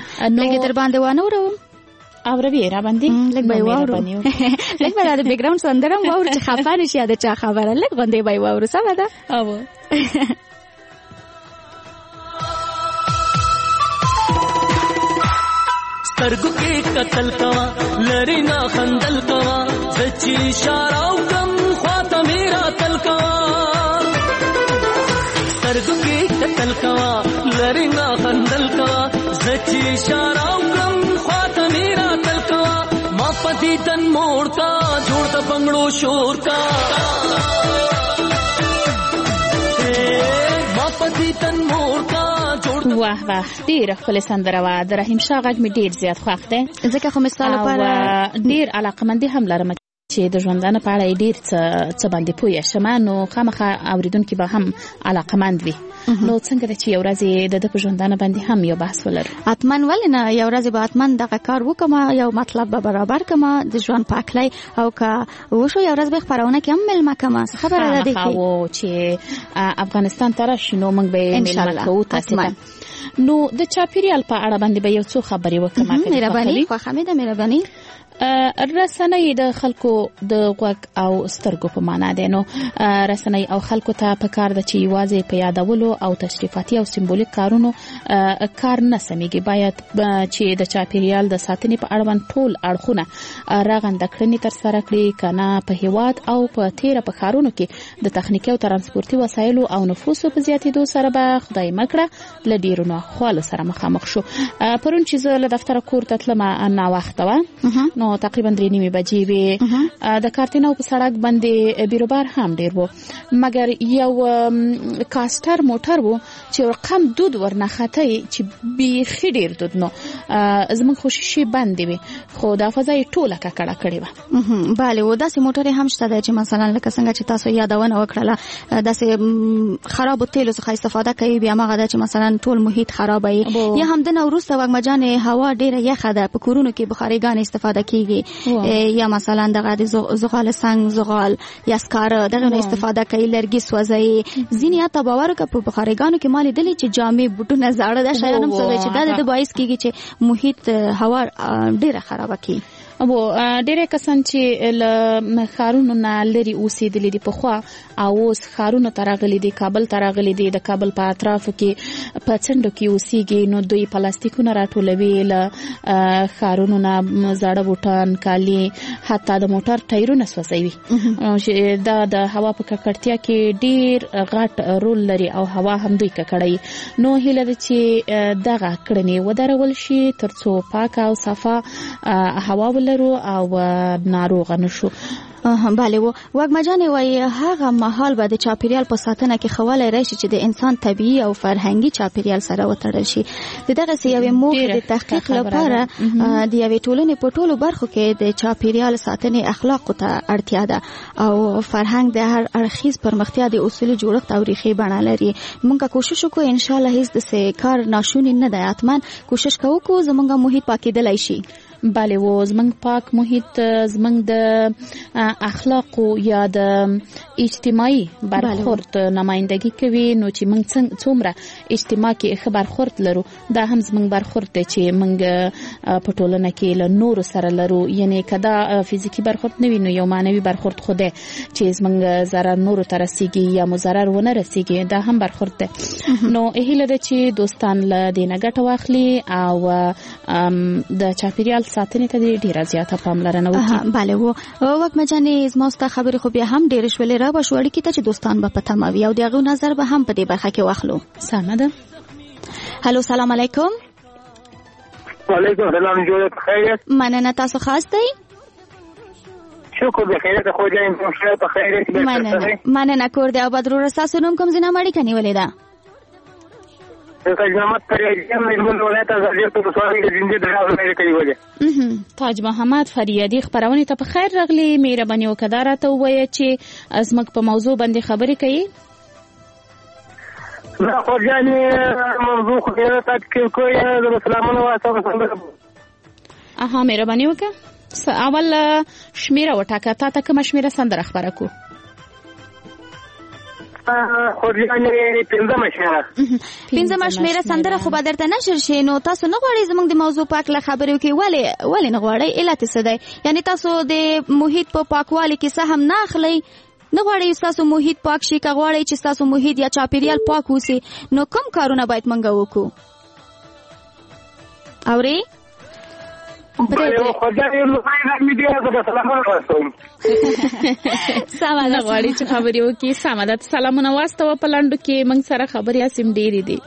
[SPEAKER 16] لکه در باندې وانه وروم
[SPEAKER 15] اوروي را باندې
[SPEAKER 16] لګ به واورو لګ به د بیک ګراوند سندره واورو چې خفه نشي د چا خبره لګ غونډې به واورو سمه ده.
[SPEAKER 15] او
[SPEAKER 18] سترګو کې قتل کوا لری نه خندل کوا سچي اشاره او کم خواته میرا تل کوا تل کوا لری نه خندل کوا زچی اشاره وکم خواته میرا تل کوا ما پتی تن موړ کا جوړ د بنگړو شور کا ما پتی تن موړ کا
[SPEAKER 15] واه واه ډیر خپل سندره وا د رحیم شاه غږ می ډیر زیات خوښ دی
[SPEAKER 16] ځکه خو مثال لپاره
[SPEAKER 15] ډیر علاقمندي هم لرم چې د ژوندانه په اړه ډیر څه څه باندې پوهه شم نو خامخا اوریدونکو به هم علاقمند وي نو څنګه چې یو ورځ د د په ژوندانه باندې هم یو بحث ولرو
[SPEAKER 16] اتمن ولنه یو ورځ به اتمن دغه کار وکم یو مطلب به برابر کما د ژوند پاکلای او کا وشو یو ورځ به خبرونه کوم ملما کما خبره ده کی
[SPEAKER 15] او چې افغانستان تر شنو موږ به ملما کوو تاسو نو د چاپیریال په اړه باندې به یو څه خبرې وکم
[SPEAKER 16] مهرباني خو حمیده مهرباني
[SPEAKER 15] رسنۍ د خلکو د غوږ او سترګو په معنا ده نو رسنۍ او خلکو ته په کار د چې یوازې په یادولو او تشریفاتي او سمبولیک کارونو کار نه سمېږي باید چې د چاپیریال د ساتنې په اړه ټول اړخونه راغونډ کړنې تر سره کړي کنه په هیواد او په تیر په خارونو کې د تخنیکی او ترانسپورتي وسایلو او نفوسو په زیاتېدو سره به خدای مکړه لډیرو نه خپل سره مخامخ شو پرون چې زه له دفتر کور ته تلم نه وخت و نو تقریبا درې نیمه بجې وي د کارتینو په سړک باندې بیروبار هم ډیر وو مګر یو کاستر موټر وو چې رقم دود ورنخته چې بیخي ډیر دود نو زموږ خوشي باندې وي خو دا فضای ټوله ککړه کړې و
[SPEAKER 16] bale و داسې موټر هم شته چې مثلا لکه څنګه چې تاسو یادونه وکړه داسې خراب تیلو څخه استفاده کوي بیا مغه چې مثلا ټول محیط خرابوي یا هم د نوروسته وګمجان هوا ډیره یخه ده په کورونو کې بخاریګان استفاده کوي یا مثلا دغه د زغال سنگ زغال یا سکار دغه استفاده کوي لرګي سوځي ځینې ته باور کوي په بخارګانو کې مالې دلی چې جامې بوټونه زاړه ده شایانم سوځي چې دا د باعث کیږي چې محیط هوا ډیره خراب کیږي
[SPEAKER 15] او ډیره کسان چې ل خارونو نه لري اوسېدلې دي په خوا او اوس خارونو ترغلي دي کابل ترغلي دي د کابل په اطرافو کې په څنډو کې اوسېږي نو دوی پلاستیکونه راټولوي ل خارونو نه زاړه بوټان کالي حتی د موټر ټایرونه سوځوي دا د هوا په ککړتیا کې ډیر غټ رول لري او هوا هم دوی ککړوي نو هیله ده چې دغه کړنې ودرول شي ترڅو پاک او صفا هوا ولرو او ناروغ نشو
[SPEAKER 16] bale و وګمجانې وای هغه محل به د چاپیریال په ساتنه کې خواله راشي چې د انسان طبيعي او فرهنګي چاپیریال سره وتړل شي دغه سیاوي موخه د تحقیق لپاره د یوې ټولنې په ټولو برخو کې د چاپیریال ساتنې اخلاق ته اړتیا ده او فرهنګ د هر اړخیز پرمختیا د اصول جوړښت او ریښې بڼه لري موږ کوشش وکړو ان شاء الله هیڅ د کار ناشونی نه دی اتمن کوشش کوو زموږ محیط پاکیدلای شي
[SPEAKER 15] bale و زمنګ پاک محیط زمنګ د اخلاق یا د اجتماعي برخورد نمائندګي کوي نو چې موږ څومره اجتماع کې خبر خورد لرو دا هم زمنګ برخورد دی چې موږ په ټولنه کې له نور سره لرو یعنی کدا فزیکی برخورد نه وي نو یو معنوي برخورد خوده چې زمنګ zarar نور تر رسیږي یا مضرر ونه رسیږي دا هم برخورد دی نو هیله ده چې دوستان له دینه ګټه واخلي او د چاپیریال ساتنې ته ډیره زیاته پاملرنه وکړي
[SPEAKER 16] bale و وګمجانې زموږه خبرې خو بیا هم ډیر شولې را بشوړی کی ته چې دوستان به پته ماوي او دغه نظر به هم په دې برخه کې واخلو
[SPEAKER 15] سمه ده
[SPEAKER 16] هالو سلام علیکم
[SPEAKER 5] وعلیکم السلام جوړه خیر
[SPEAKER 16] مننه تاسو خاص دی
[SPEAKER 5] شکر به خیرت خو دې مشه په خیرت به
[SPEAKER 16] مننه مننه کور دی او بدرو رساسو نوم کوم زینه مړی کني ولې دا
[SPEAKER 5] تاج محمد فریادی مېرمن ولایت زاړه په سوالي د زنده درازه مې کوي وله
[SPEAKER 15] تاج محمد فریادی خبرونه ته په خیر راغلی مهرباني وکړه راته وایي چې ازمک په موضوع باندې خبرې کوي
[SPEAKER 5] نه خو ځانې موضوع خو یې تاسو کوی د سلامونه واسطه
[SPEAKER 15] اها مهرباني وکړه اول شمیره وټاکه تا ته کوم شمیره سندره خبره کو
[SPEAKER 16] پنځمه شمیره سندره خو به درته نشر شي نو تاسو نه غواړئ زموږ د موضوع پاک له خبرې وکړئ ولې ولې نه غواړئ علت څه دی یعنی تاسو د محیط په پاکوالي کې سهم نه اخلئ نه غواړئ تاسو محیط پاک شي که غواړئ چې تاسو محیط یا چاپیریال پاک وسی نو کوم کارونه باید منګه وکړو اوري
[SPEAKER 5] بله خدای لومړی د میډیا د سلامونه واستوم
[SPEAKER 15] سلام نه غواړي چې خبرې وکړي سم ده سلامونه واستوه په لاندو کې موږ سره خبرې اسیم ډېرې دي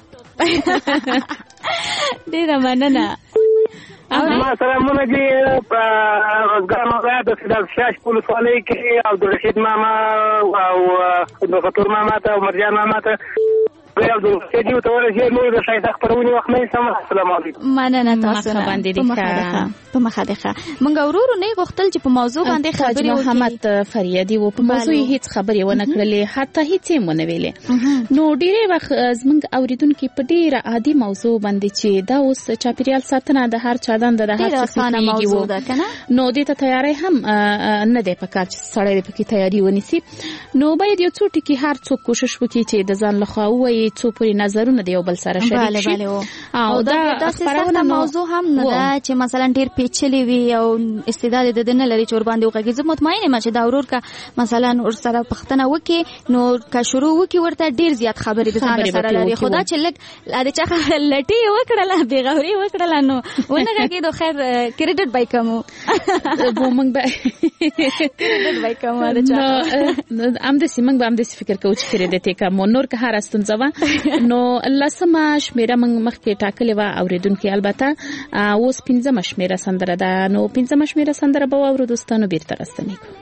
[SPEAKER 16] ډېره مننه
[SPEAKER 5] ما سلامونه دي په روزګار ولایت د سیدال شاش ولسوالۍ کې او د رشید ماما او د خطور ماما ته او مرجان ماما ته یو د سیدیو ته ورسې نو د شایسته خبرونه وخت نه سم السلام علیکم
[SPEAKER 16] مننه تاسو نه
[SPEAKER 15] باندې دي
[SPEAKER 16] په مخه ده مونږ ورورو نه غوښتل چې په موضوع باندې خبرې وکړو
[SPEAKER 15] محمد فریادي و په موضوع هیڅ خبرې ونه کړلې حتی هیڅ یې ونه ویلې نو ډیره وخت زمونږ اوریدونکو په ډیره عادي موضوع باندې چې دا اوس چاپیریال ساتنه د هر چا دند د هر څه موضوع ده کنه نو دې ته تیاری هم نه دی پکار چې سړی په کې تیاری ونیسي نو باید یو څو ټکي هر څوک کوشش وکړي چې د ځان لخوا وایي څو پوری نظرونه دی یو بل سره شریک شي
[SPEAKER 16] او دا خبرونه موضوع هم نه ده چې مثلا ډیر پیچلې وي او استعداد د دنه لري چې ور باندې وکړي زه مطمئنه یم چې دا ورور کا مثلا ور سره پښتنه وکي نو کا شروع وکي ورته ډیر زیات خبرې د څنګه سره لري خدا چې لګ لاره چا لټي وکړه به غوري وکړه نو ونه کې دوه خیر کریډټ بای کوم
[SPEAKER 15] وو موږ به
[SPEAKER 16] کریډټ بای کوم دا چا
[SPEAKER 15] ام د سیمنګ به ام د فکر کوم چې کریډټ کوم نور که هر استنځوا نو لسمه شمیره موږ مخکې ټاکلې و اوریدونکو البته اوس پنځمه شمیره سندره ده نو پنځمه شمیره سندره به اورو دوستانو بیرته راستنیږو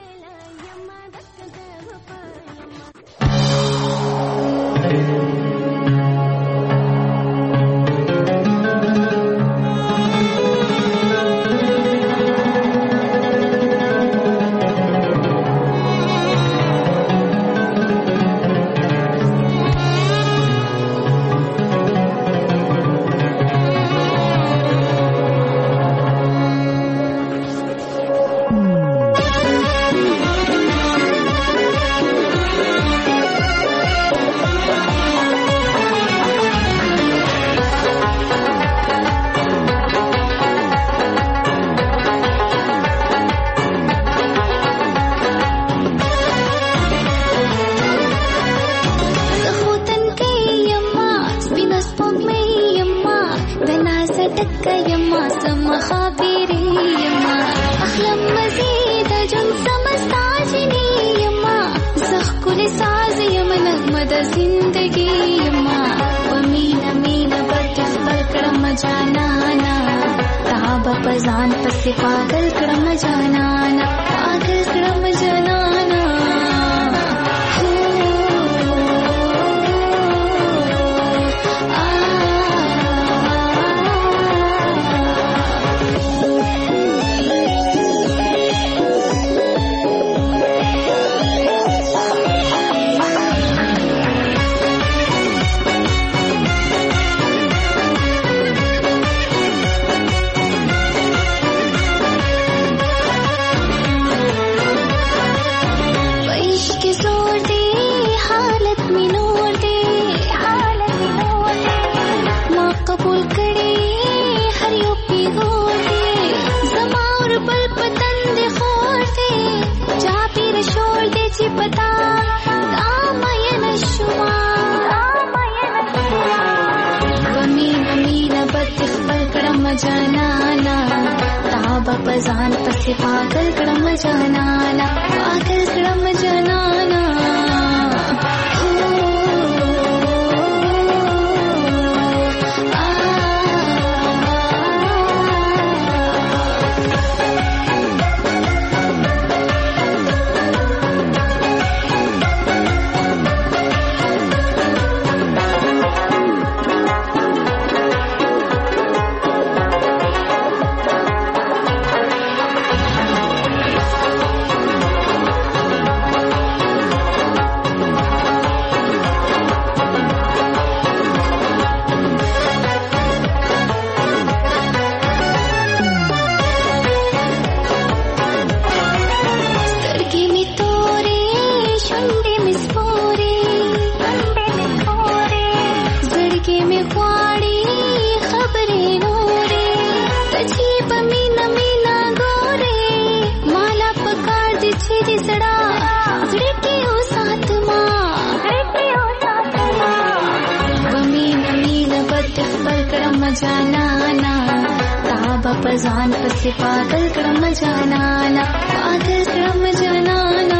[SPEAKER 19] پزان پسې پاگل کړم جانانا پاگل کړم جانانا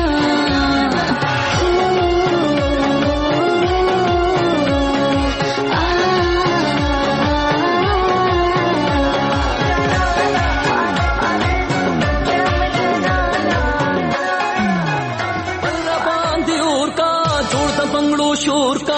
[SPEAKER 18] शोर का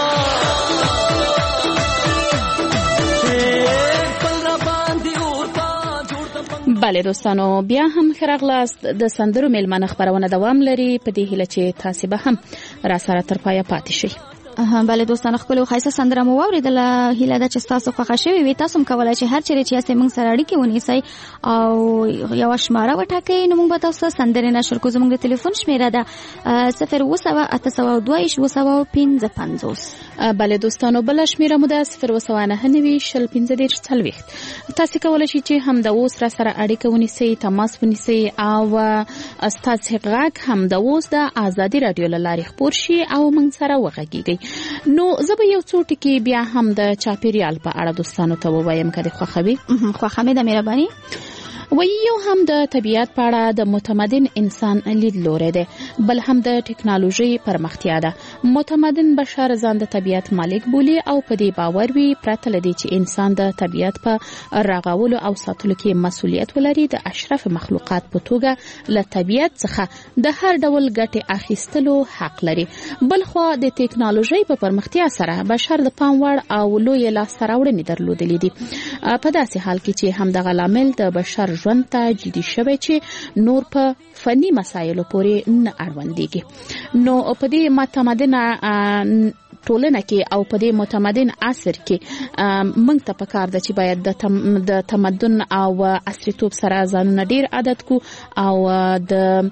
[SPEAKER 15] بله دوستانو بیا هم خراغلاست د سندرو میلمانه خبرونه دوام لري په دې هیله چې تاسو به هم را سره تر پایه پاتې شئ.
[SPEAKER 16] بله دوستانو خپل خاصه سندره مو واوریدله هیله ده چې تاسو خوښه شوي وي. تاسو هم کولای شئ هر چیرې چې یاستئ موږ سره اړیکې ونیسئ او یو شماره وټاکئ نو موږ به تاسو سندرې نشر کوو. زموږ د ټلیفون شمیره ده صفر اوه سوه اته سوه دوه ویشت اوه سوه پنځه پنځوس.
[SPEAKER 15] بله دوستانو بله شمیره مو ده صفر اوه سوه نهه نوي شل پنځه دېرش څلوېښت. تاسو کولای شئ چې هم د اوس را سره اړیکه ونیسئ تماس ونیسئ او ستاسو غږ هم د اوس د ازادي رادیو له لارې خپور شي او موږ سره وغږیږئ. نو زه به یو څو ټکي بیا هم د چاپیریال په اړه دوستانو ته ووایم که دې خوښوي.
[SPEAKER 16] خوښه مې ده مهرباني.
[SPEAKER 15] وی یو هم د طبیعت په اړه د متمدن انسان لیدلوری دی بل هم د ټکنالوژي پرمختیا ده. متمدن بشر ځان د طبیعت مالک بولي او په دې باور وي پرته له دې چې انسان د طبیعت په رغولو او ساتلو کې مسؤلیت ولري د اشرف مخلوقات په توګه له طبیعت څخه د هر ډول ګټې اخیستلو حق لري. بل خو د ټکنالوژي په پرمختیا سره بشر د پام وړ او لوی لاسته راوړنې درلودلې دي په داسې حال کې چې هم د غلامل د بشر ژوند ته جدي شوی چې نور په فني مسایلو پورې نه اړوندېږي. نو په دې متمدنه ټولنه کې او په دې متمدن عصر کې موږ ته پکار ده چې باید د تم د تمدن او عصریتوب سره ځانونه ډیر عادت کو او د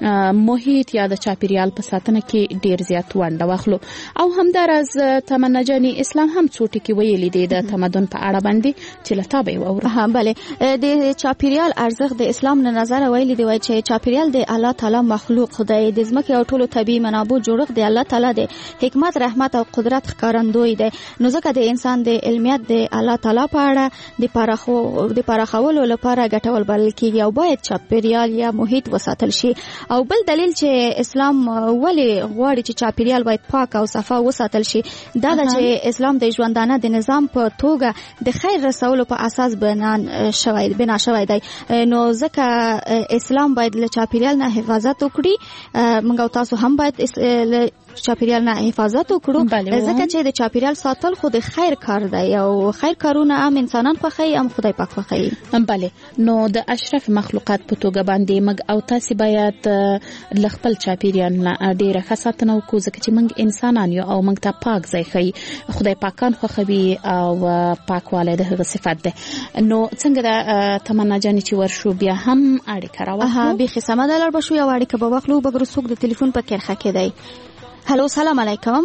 [SPEAKER 15] محیط یا د چاپیریال په ساتنه کې ډیر زیات ونډه واخلو. او همدارز تمنا جاني اسلام هم څو ټکي ویلي دي د تمدن په اړه باندې چې لته به وره.
[SPEAKER 16] ها بله د چاپیریال ارزښت د اسلام نه نظر ویلي دی چې چاپیریال د الله تعالی مخلوق خدای د ځمکې او ټولو طبيعي منابع جوړښت دی الله تعالی د حکمت رحمت او قدرت ښکارندوی دی. نو ځکه د انسان د علمیت د الله تعالی په اړه د پراخو د پراخولو لپاره ګټول بلل کېږي او باید چاپیریال یا محیط وساتل شي. او بل دلیل چې اسلام ولی غواړي چې چاپیریال باید پاک او صفا وساتل شي دا د چې اسلام د ژوندانه د نظام په توګه د خیر رسولو په اساس بنا شوی بنا شوی دی. نو ځکه اسلام باید له چاپیریال نه حفاظت وکړي. موږ او تاسو هم باید چاپیریال نه حفاظت وکړو ځکه چې د چاپیریال ساتل خو د خیر کار دی او خیر کارونه هم انسانان خوښوي هم خدای پاک خوښوي.
[SPEAKER 15] بله نو د اشرف مخلوقات په توګه باندې موږ او تاسو باید ل خپل چاپیریال نه ډیره ښه ساتنه وکړو ځکه چې موږ انسانان یو او موږ ته پاک ځای ښیي. خدای پاکان خوښوي او پاکوالی د هغه صفت ده. نو څنګه د تمنا جاني چې ورشو بیا هم اړیکه راوړو.
[SPEAKER 16] بیخي سمه ده لړ بشو یو اړیکه به واخلو بګر څوک د ټلیفون په کرخه کې دی. هلو سلام علیکم.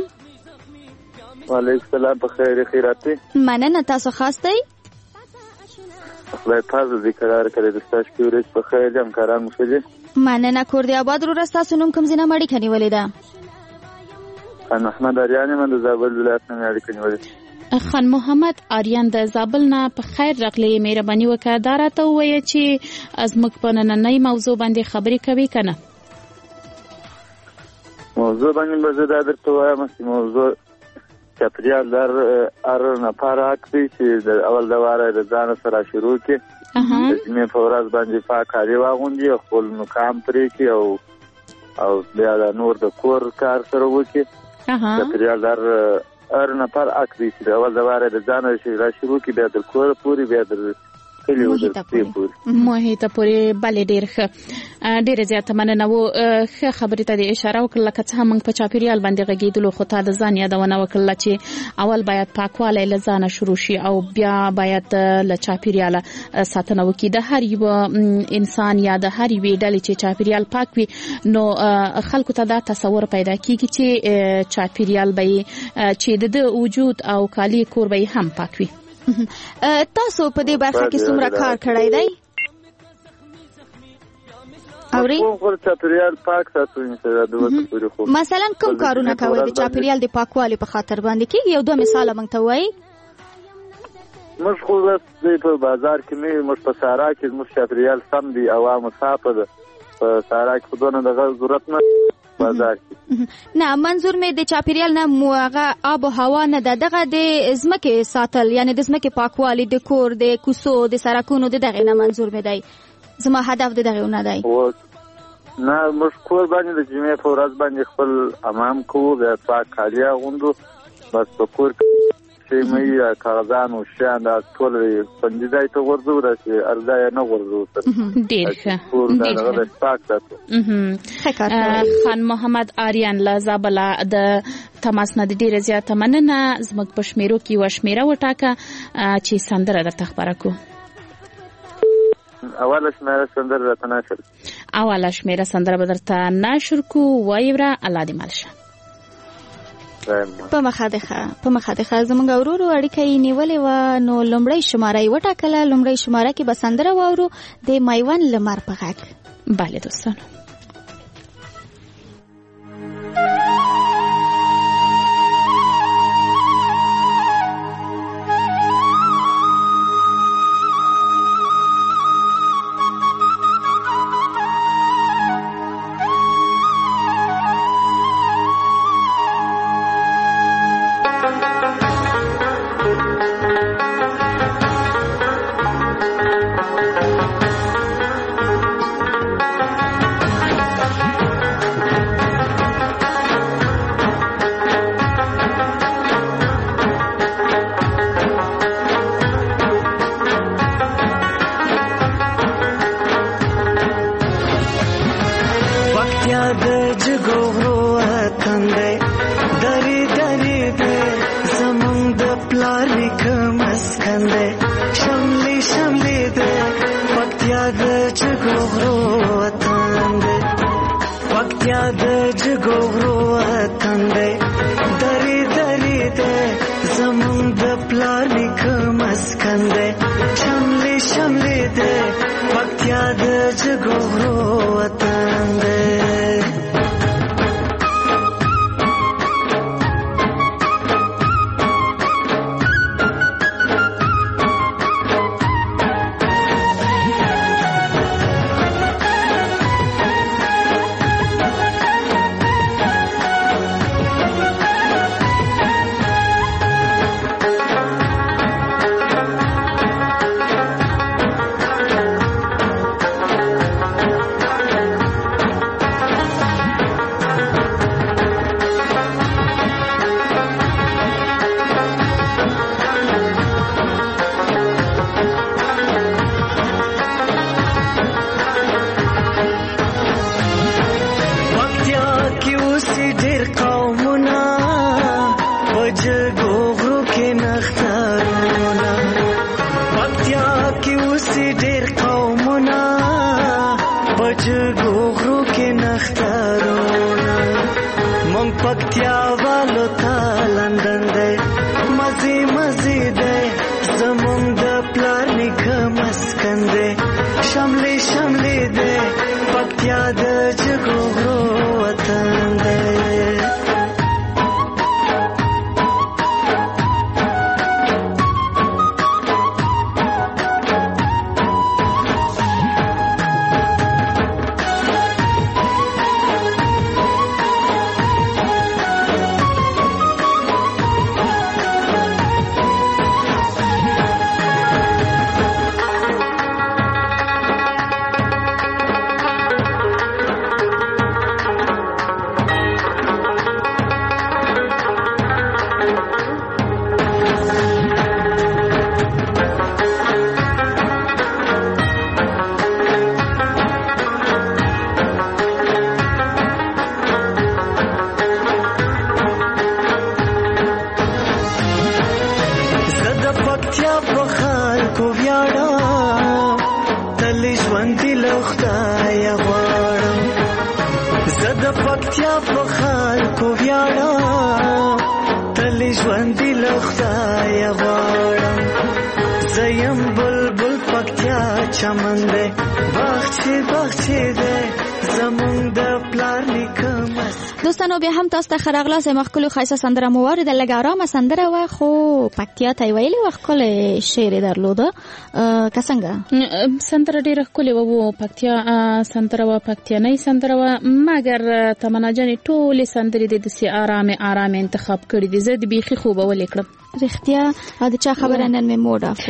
[SPEAKER 20] وعلیکم السلام بخیر خیراتی.
[SPEAKER 16] مننه تاسو خاص دی.
[SPEAKER 20] خدای پاک دې قرار کړی د تاسو کې ورځ په خیر هم کاران مشجه.
[SPEAKER 16] مننه کور دی آباد رو تاسو نوم کوم ځنه مړی کني ولې ده؟
[SPEAKER 20] خان محمد اریان من د زابل ولایت نه مړی کني ولې.
[SPEAKER 15] خان محمد اریان د زابل نه په خیر راغلی مهرباني وکړه دا راته وایي چې ازمک په نننۍ موضوع باندې خبرې کوي کنه.
[SPEAKER 20] موضوع باندې به زه دا درته وایم چې موضوع چاپیریال در هر نفر حق دی چې د اول د واره د ځان سره شروع کړي د جمعې په ورځ باندې پاک کالي واغوندي او خپل مقام پرې کړي او او بیا د نور د کور کار سره وکړي. چاپیریال در هر نفر حق دی چې د اول د واره د ځان سره شروع کړي بیا د کور پورې بیا د
[SPEAKER 15] محیط پورې بلې ډېر ښه ډېره زیاته مننه و. ښه خبرې ته د اشاره وکړله که څه هم موږ په چاپیریال باندې غږېدلو خو تا د ځان یادونه وکړله چې اول باید پاکوالی له ځانه شروع شي او بیا باید له چاپیریاله ساتنه وکړي. د هر یو انسان یا د هر یوې ډلې چې چاپیریال پاک وي نو خلکو ته دا تصور پیدا کېږي چې چاپیریال به چې د ده وجود او کالي کور به هم پاک وي.
[SPEAKER 16] تاسو په دې برخه کې څومره کار کړی دی؟ اوري
[SPEAKER 20] کوم چاپیریال پاک ساتو انشاءالله.
[SPEAKER 16] مثلا کوم کارونه کوي د چاپیریال د پاکوالي په خاطر باندې کې یو دوه مثال موږ ته وایي؟
[SPEAKER 20] موږ خو د په بازار کې نه موږ په سارا کې موږ چاپریال سم دي عوامو صافه ده په سارا کې دونه د ضرورت نه بازار کې
[SPEAKER 16] نه منظور مې د چاپریال نه موغه آب او هوا نه دغه د زمکه ساتل یعنی د زمکه پاکوالی د کور د کوسو د سرکونو دغه نه منظور مې دی زما هدف دغه نه دی
[SPEAKER 20] نه موږ کور باندې د جمعې په ورځ باندې خپل امام کوو د پاک کالیا غوندو بس په کور چې مې کاغذان او شیان د ټول پندې ځای ته ورځو راشي ارزای نه ورځو
[SPEAKER 15] ډیر ښه
[SPEAKER 20] ډیر
[SPEAKER 15] ښه خان محمد آریان له زابله د تماس نه د ډیره زیاته مننه زموږ په شمیرو کې و شمیره وټاکه چې سندره درته خبره کو
[SPEAKER 20] اوله شمیره سندره درته نشر
[SPEAKER 15] اوله شمیره سندره به درته نشر کو وایوره الله دې مالشه
[SPEAKER 16] په مخادخه په مخادخه زمونږ ورورو اړیکه یې نیولې و نو لومړی شماره یې وټاکله لومړی شماره کې به سندره واورو د میوند لمر په غږ
[SPEAKER 15] بله دوستانو
[SPEAKER 18] زمونږ د پلار نیکه
[SPEAKER 16] دوستانو بیا هم تاسو ته ښه راغلاست. مخکلو ښایسته سندره مو واورېده، لږ ارامه سندره وه خو پکتیا ته یې ویلې وه، ښکلی شعر یې درلوده. که څنګه
[SPEAKER 15] سندره ډېره ښکلې وه و پکتیا سندره وه، پکتیانۍ سندره وه، مګر تمنا جانې ټولې سندرې دې داسې ارامې ارامې انتخاب کړي دي. زه د بیخي خوبولې کړم
[SPEAKER 16] رښتیا. او د چا خبره نن مې موډ اف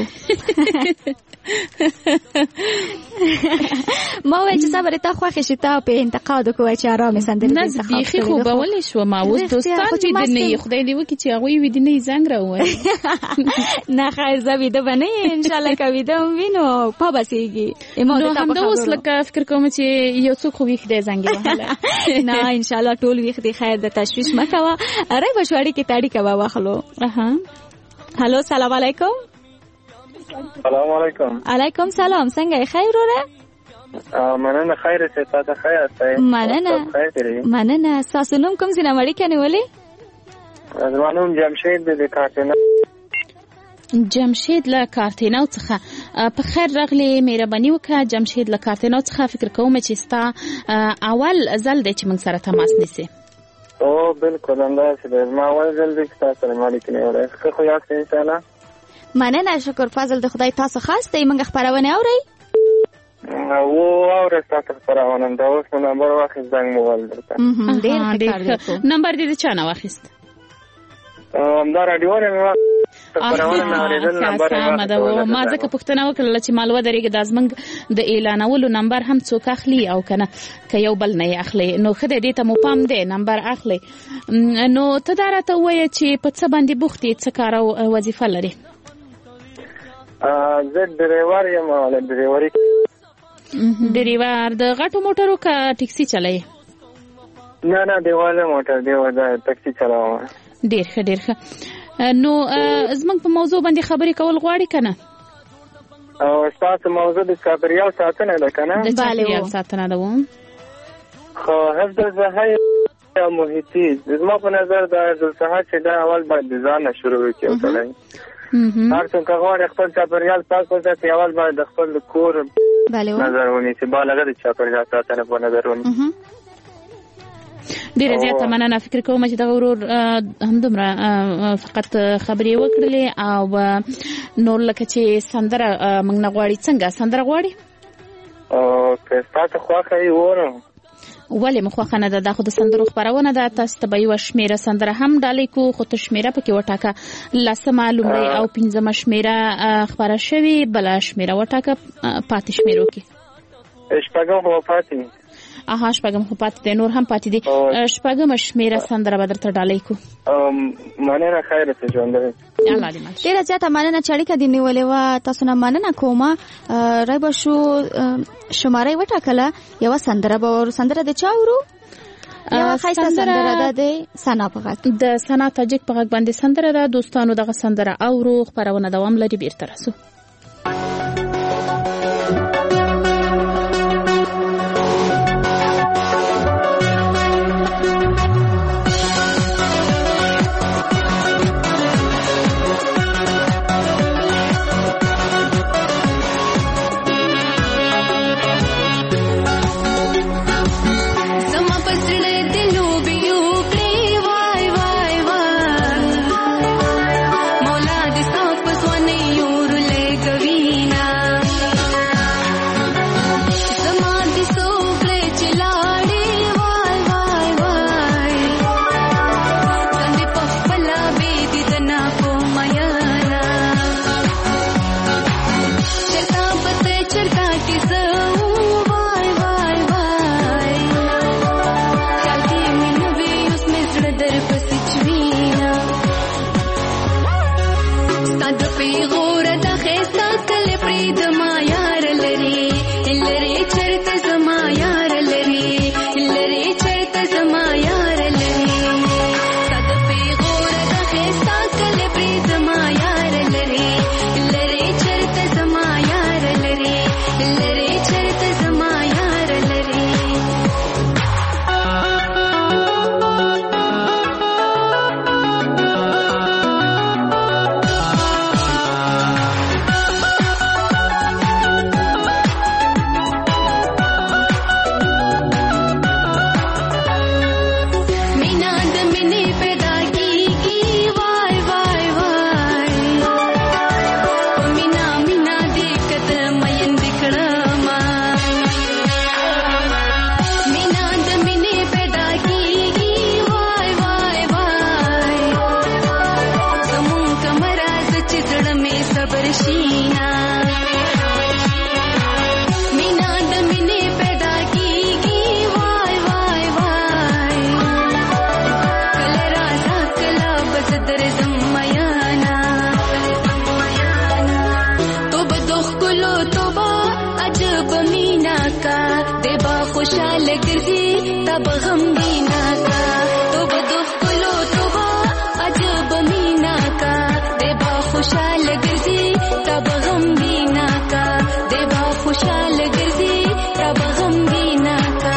[SPEAKER 16] ما وایي چې صبر ته خوښې شي تا په انتقاد وکړو چې ارامې سندرې
[SPEAKER 15] نه زه بیخي خوبولې شوم. اوس دوستان ویده نه یي، خدای دې وکړي چې هغوی ویده نه یي زنګ راووایي.
[SPEAKER 16] نه خیر زه ویده به نه یم انشاءالله، که ویده هم وي نو پابسېږي.
[SPEAKER 15] نو همدا اوس لکه فکر کوم چې یو څوک خو ویښ دی زنګ یې وهلی.
[SPEAKER 16] نه انشاءالله ټول ویښ دي. خیر د تشویش مه کوه. ری به شو اړیکې ته اړیکه به واخلو. هلو سلام علیکم.
[SPEAKER 20] سلام علیکم.
[SPEAKER 16] علیکم سلام. څنګه یې خیر وره؟
[SPEAKER 20] مننه خیر څه تاسو خیر یاست؟
[SPEAKER 16] مننه مننه. تاسو نوم کوم ځای نه اړیکه نیولې؟
[SPEAKER 20] زما نوم جمشید دی د کارتینو.
[SPEAKER 15] جمشید له کارتینو څخه په خیر راغلی. مهرباني وکړه جمشید له کارتینو څخه. فکر کوم چې ستا اول ځل دی چې موږ سره تماس نیسې.
[SPEAKER 20] او بالکل همداسې دی، زما اول ځل دی چې تاسو سره ما اړیکه نیولی. ښه خو یاست انشاءالله؟
[SPEAKER 16] مننه شکر فضل د خدای تاسو خاص دی. موږ خپرونه اورئ؟
[SPEAKER 20] و اورئ ستاسو خپرونه. دا اوس مو نمبر واخیست زنګ مو ول درته.
[SPEAKER 16] ډېر ښه کار دی.
[SPEAKER 15] نمبر دې د چا نه واخیست؟
[SPEAKER 20] همدا راډیو نه مې واخیست. خپرونه مې اورېدل نمبر یې واخیست.
[SPEAKER 15] ما ځکه پوښتنه وکړله چې معلومه درېږي دا زموږ د اعلانولو نمبر هم څوک اخلي او که نه که یو بل نه یې اخلي. نو ښه دی دې ته مو پام دی نمبر اخلي. نو ته دا راته ووایه چې په څه باندې بوخت یې، څه کار او وظیفه لرې؟
[SPEAKER 20] زه ډریور یم او له ډریوري.
[SPEAKER 15] ډریور د غټو موټرو که ټکسي چلوې؟
[SPEAKER 20] نه نه دیواله موټر دی دا ټکسي چلاوم.
[SPEAKER 15] ډېر ښه ډېر ښه. نو زموږ په موضوع باندې خبرې کول غواړې که نه؟
[SPEAKER 20] او ستاسو موضوع د چاپېریال ساتنه ده که نه؟
[SPEAKER 15] د چاپېریال ساتنه ده.
[SPEAKER 20] خو حفظ الصحه او محیطي زما په نظر د حفظ الصحه چې دا اول باید د ځان نه شروع وکړي او سړی هر څوک غواړي خپل چاپېریال پاک وساتي، اول باید د خپل کور نظر ونیسي، بالغه د چاپېریال ساتنه په نظر ونیسي.
[SPEAKER 15] ډېره زیاته مننه. فکر کوم چې دغه ورور همدومره فقط خبرې وکړلې او نور لکه چې سندره موږ نه غواړي. څنګه سندره غواړي؟
[SPEAKER 20] که ستاسو خوښه وي وورم.
[SPEAKER 15] ولې مو خوښه نه ده؟ دا خو د سندرو خپرونه ده. تاسو ته به یوه شمېره سندره هم ډالۍ کړو خو ته شمېره پکې وټاکه. لسمه لومړۍ او پنځمه شمېره خپره شوې، بله شمېره وټاکه پاتې شمېرو کې.
[SPEAKER 20] شپږم خو پاتې
[SPEAKER 15] اها شپږم خو پاتې دی، نور هم پاتې دي. شپږمه شمېره سندره به درته ډالۍ کړو.
[SPEAKER 20] مننه خیر څه ژوند لرئ.
[SPEAKER 15] الله دې مل.
[SPEAKER 16] ډېره زیاته مننه چې اړیکه دې نیولې وه. تاسو نه مننه کومه. رایبه شو شماره یې وټاکله. یوه سندره به ورو. سندره د چا ورو؟ یوه ښایسته سندره ده د ثنا په غږ،
[SPEAKER 15] د ثنا تاجک په غږ باندې سندره ده. دوستانو دغه سندره اورو. خپرونه دوام لري. بیرته راسو.
[SPEAKER 19] मोला दिसो पसवने यूर ले خوشاله ګرځي تب غمګینا کا تو بدو خلو تو عجب مینا کا دیبا خوشاله ګرځي تب غمګینا کا دیبا خوشاله ګرځي تب غمګینا کا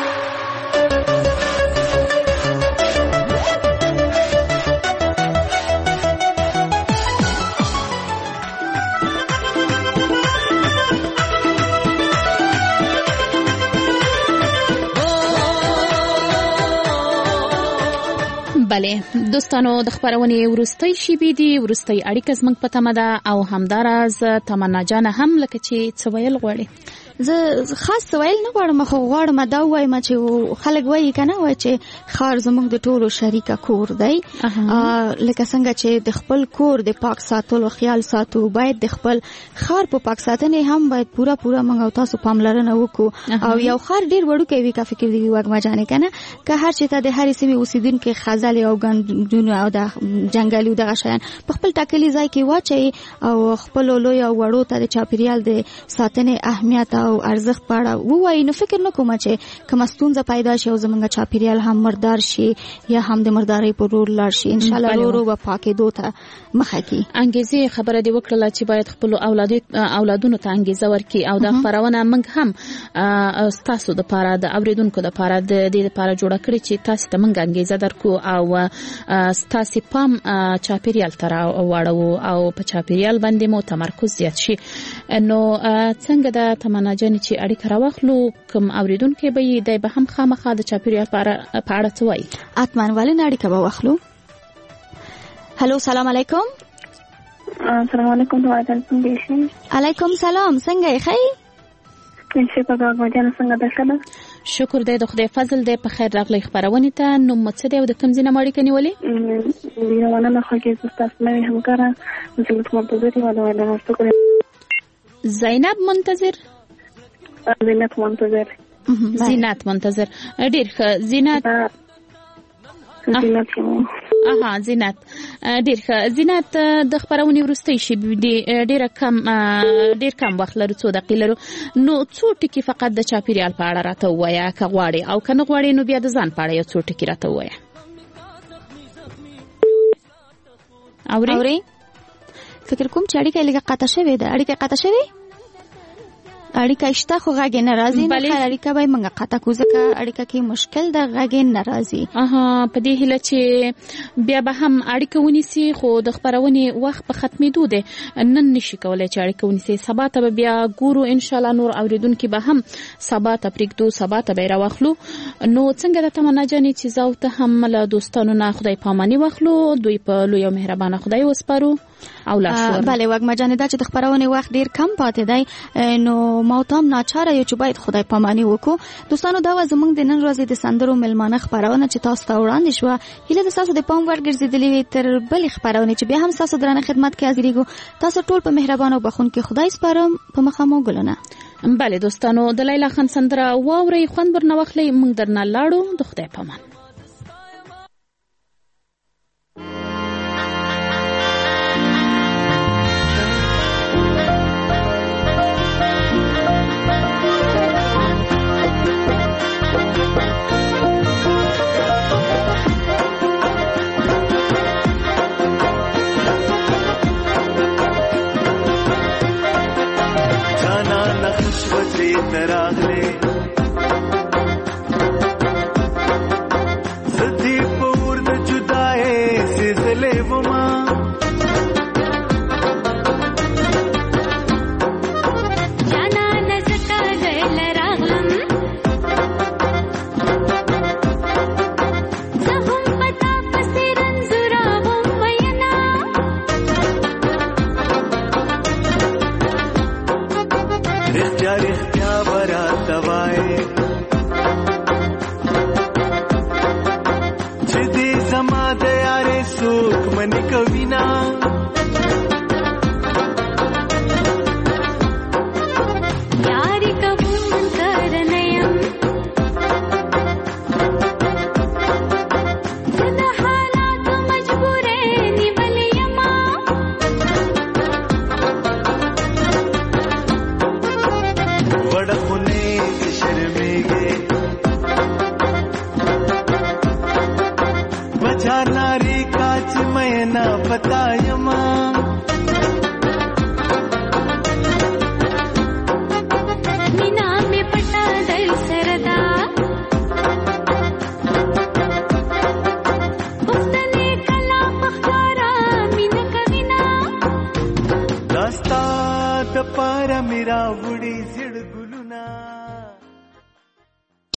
[SPEAKER 15] بله دوستانو د خبرونې ورستۍ شیبې دي ورستۍ اړیکه زموږ په تمه ده او همداراز تمنا جان هم لکه چې څه ویل غواړي
[SPEAKER 16] زه خاص ویل نه غواړم خو غواړم دا وایم چې خلک وایي کنه وای چې خار زموږ د ټولو شریکه کور دی لکه څنګه چې د خپل کور د پاک ساتلو خیال ساتو باید د خپل خار په پاک ساتنې هم باید پورا پورا موږ تاسو پاملرنه وکړو او یو خار ډیر وړوکی وي کا فکر دی وګما جانې کنه که هر چې ته د هرې سیمې اوسیدونکو خزل او ګندونه او د جنگالي دغه شیان په خپل ټاکلي ځای کې واچي او خپل لوی او وړو ته د چاپیریال د ساتنې اهمیت او ارزښت پاړه وای نو فکر نه کوم چې کوم ستونزه پیدا شي او زمونږ چاپیریال هم مردار شي یا هم د مردارۍ په رول لاړ شي ان شاء الله ورو په پاکې دوته مخه کی
[SPEAKER 15] انګیزه خبره دی وکړه چې باید خپل اولاد اولادونو ته انګیزه ورکړي او دا خبرونه موږ هم تاسو د پاره د اوریدونکو د پاره د دې لپاره جوړ کړی چې تاسو ته موږ انګیزه درکو او تاسو پام چاپیریال تر واړو او په چاپیریال باندې مو تمرکز زیات شي نو څنګه د تمنا جن چې اړیکه راوخلو کوم اوریدونکو به د به هم خامخا د چاپیریال په اړه څه وایي
[SPEAKER 16] اتمن ولې اړیکه به واخلو هلو سلام علیکم
[SPEAKER 21] السلام علیکم وعلیکم
[SPEAKER 16] علیکم سلام څنګه یې خی
[SPEAKER 21] انشاء الله غوډه څنګه ده کنه
[SPEAKER 15] شکر دې د خدای فضل دې په خیر راغلی خبرونه ته نو مڅ دې د کوم ځینه ماړی کني ولې
[SPEAKER 21] یو نه نه خو کې تاسو نه همکارا زلت منتظر ولا ولا مستقر
[SPEAKER 15] زینب منتظر
[SPEAKER 21] زینت منتظر
[SPEAKER 15] زینت منتظر ډیر ښه زینت
[SPEAKER 21] زینت
[SPEAKER 15] اها زینت ډیر ښه زینت د خبرونې ورستۍ شي ډیر کم ډیر کم وخت لرو څو دقیقې لرو نو څو ټکي فقط د چاپیریال په اړه راته وایا که غواړي او کنه غواړي نو بیا د ځان په اړه یو څو ټکي راته وایا اوري
[SPEAKER 16] فکر کوم چې اړیکه لږه قطع شوې ده اړیکه قطع شوې اړیکه شته خو غږ ناراضي نه خل اړیکه به منګه قطع کوزه کا اړیکه کې مشکل د غږ ناراضي
[SPEAKER 15] اها په دې هله چې بیا به هم اړیکه ونیسي خو د خبرونې وخت په ختمېدو ده نن نشي کولای چې اړیکه ونیسي سبا ته بیا ګورو ان شاء الله نور اوریدونکو به هم سبا ته پریږدو سبا ته به راوخلو نو څنګه د تمنا جانې چې زاو ته هم له دوستانو نه خدای پاماني واخلو دوی په لوی او مهربانه خدای وسپارو او لا شور
[SPEAKER 16] بله وګما جانې دا چې د خبرونې وخت ډیر کم پاتې دی نو موتام ناچاره یو چې باید خدای پاماني وکړو دوستانو دا زمونږ د نن ورځې د سندرو ملمانه خبرونه چې تاسو ته وړاندې شو هله د تاسو د پام ورګرځېدلې تر بل خبرونه چې بیا هم تاسو درنه خدمت کې حاضرېږو تاسو ټول په مهربانه او بخښونکي خدای سپارم په مخامو ګلونه
[SPEAKER 15] بله دوستانو د لیلا خان سندره واوري خوند برنه واخلې موږ درنه لاړو د خدای پامان
[SPEAKER 22] تراغلي زدي پور د جدای سزلې وما
[SPEAKER 19] جانا نزکا گل راغلم زهم پتا پسرن زرا وینا
[SPEAKER 22] رجاري برات راوړي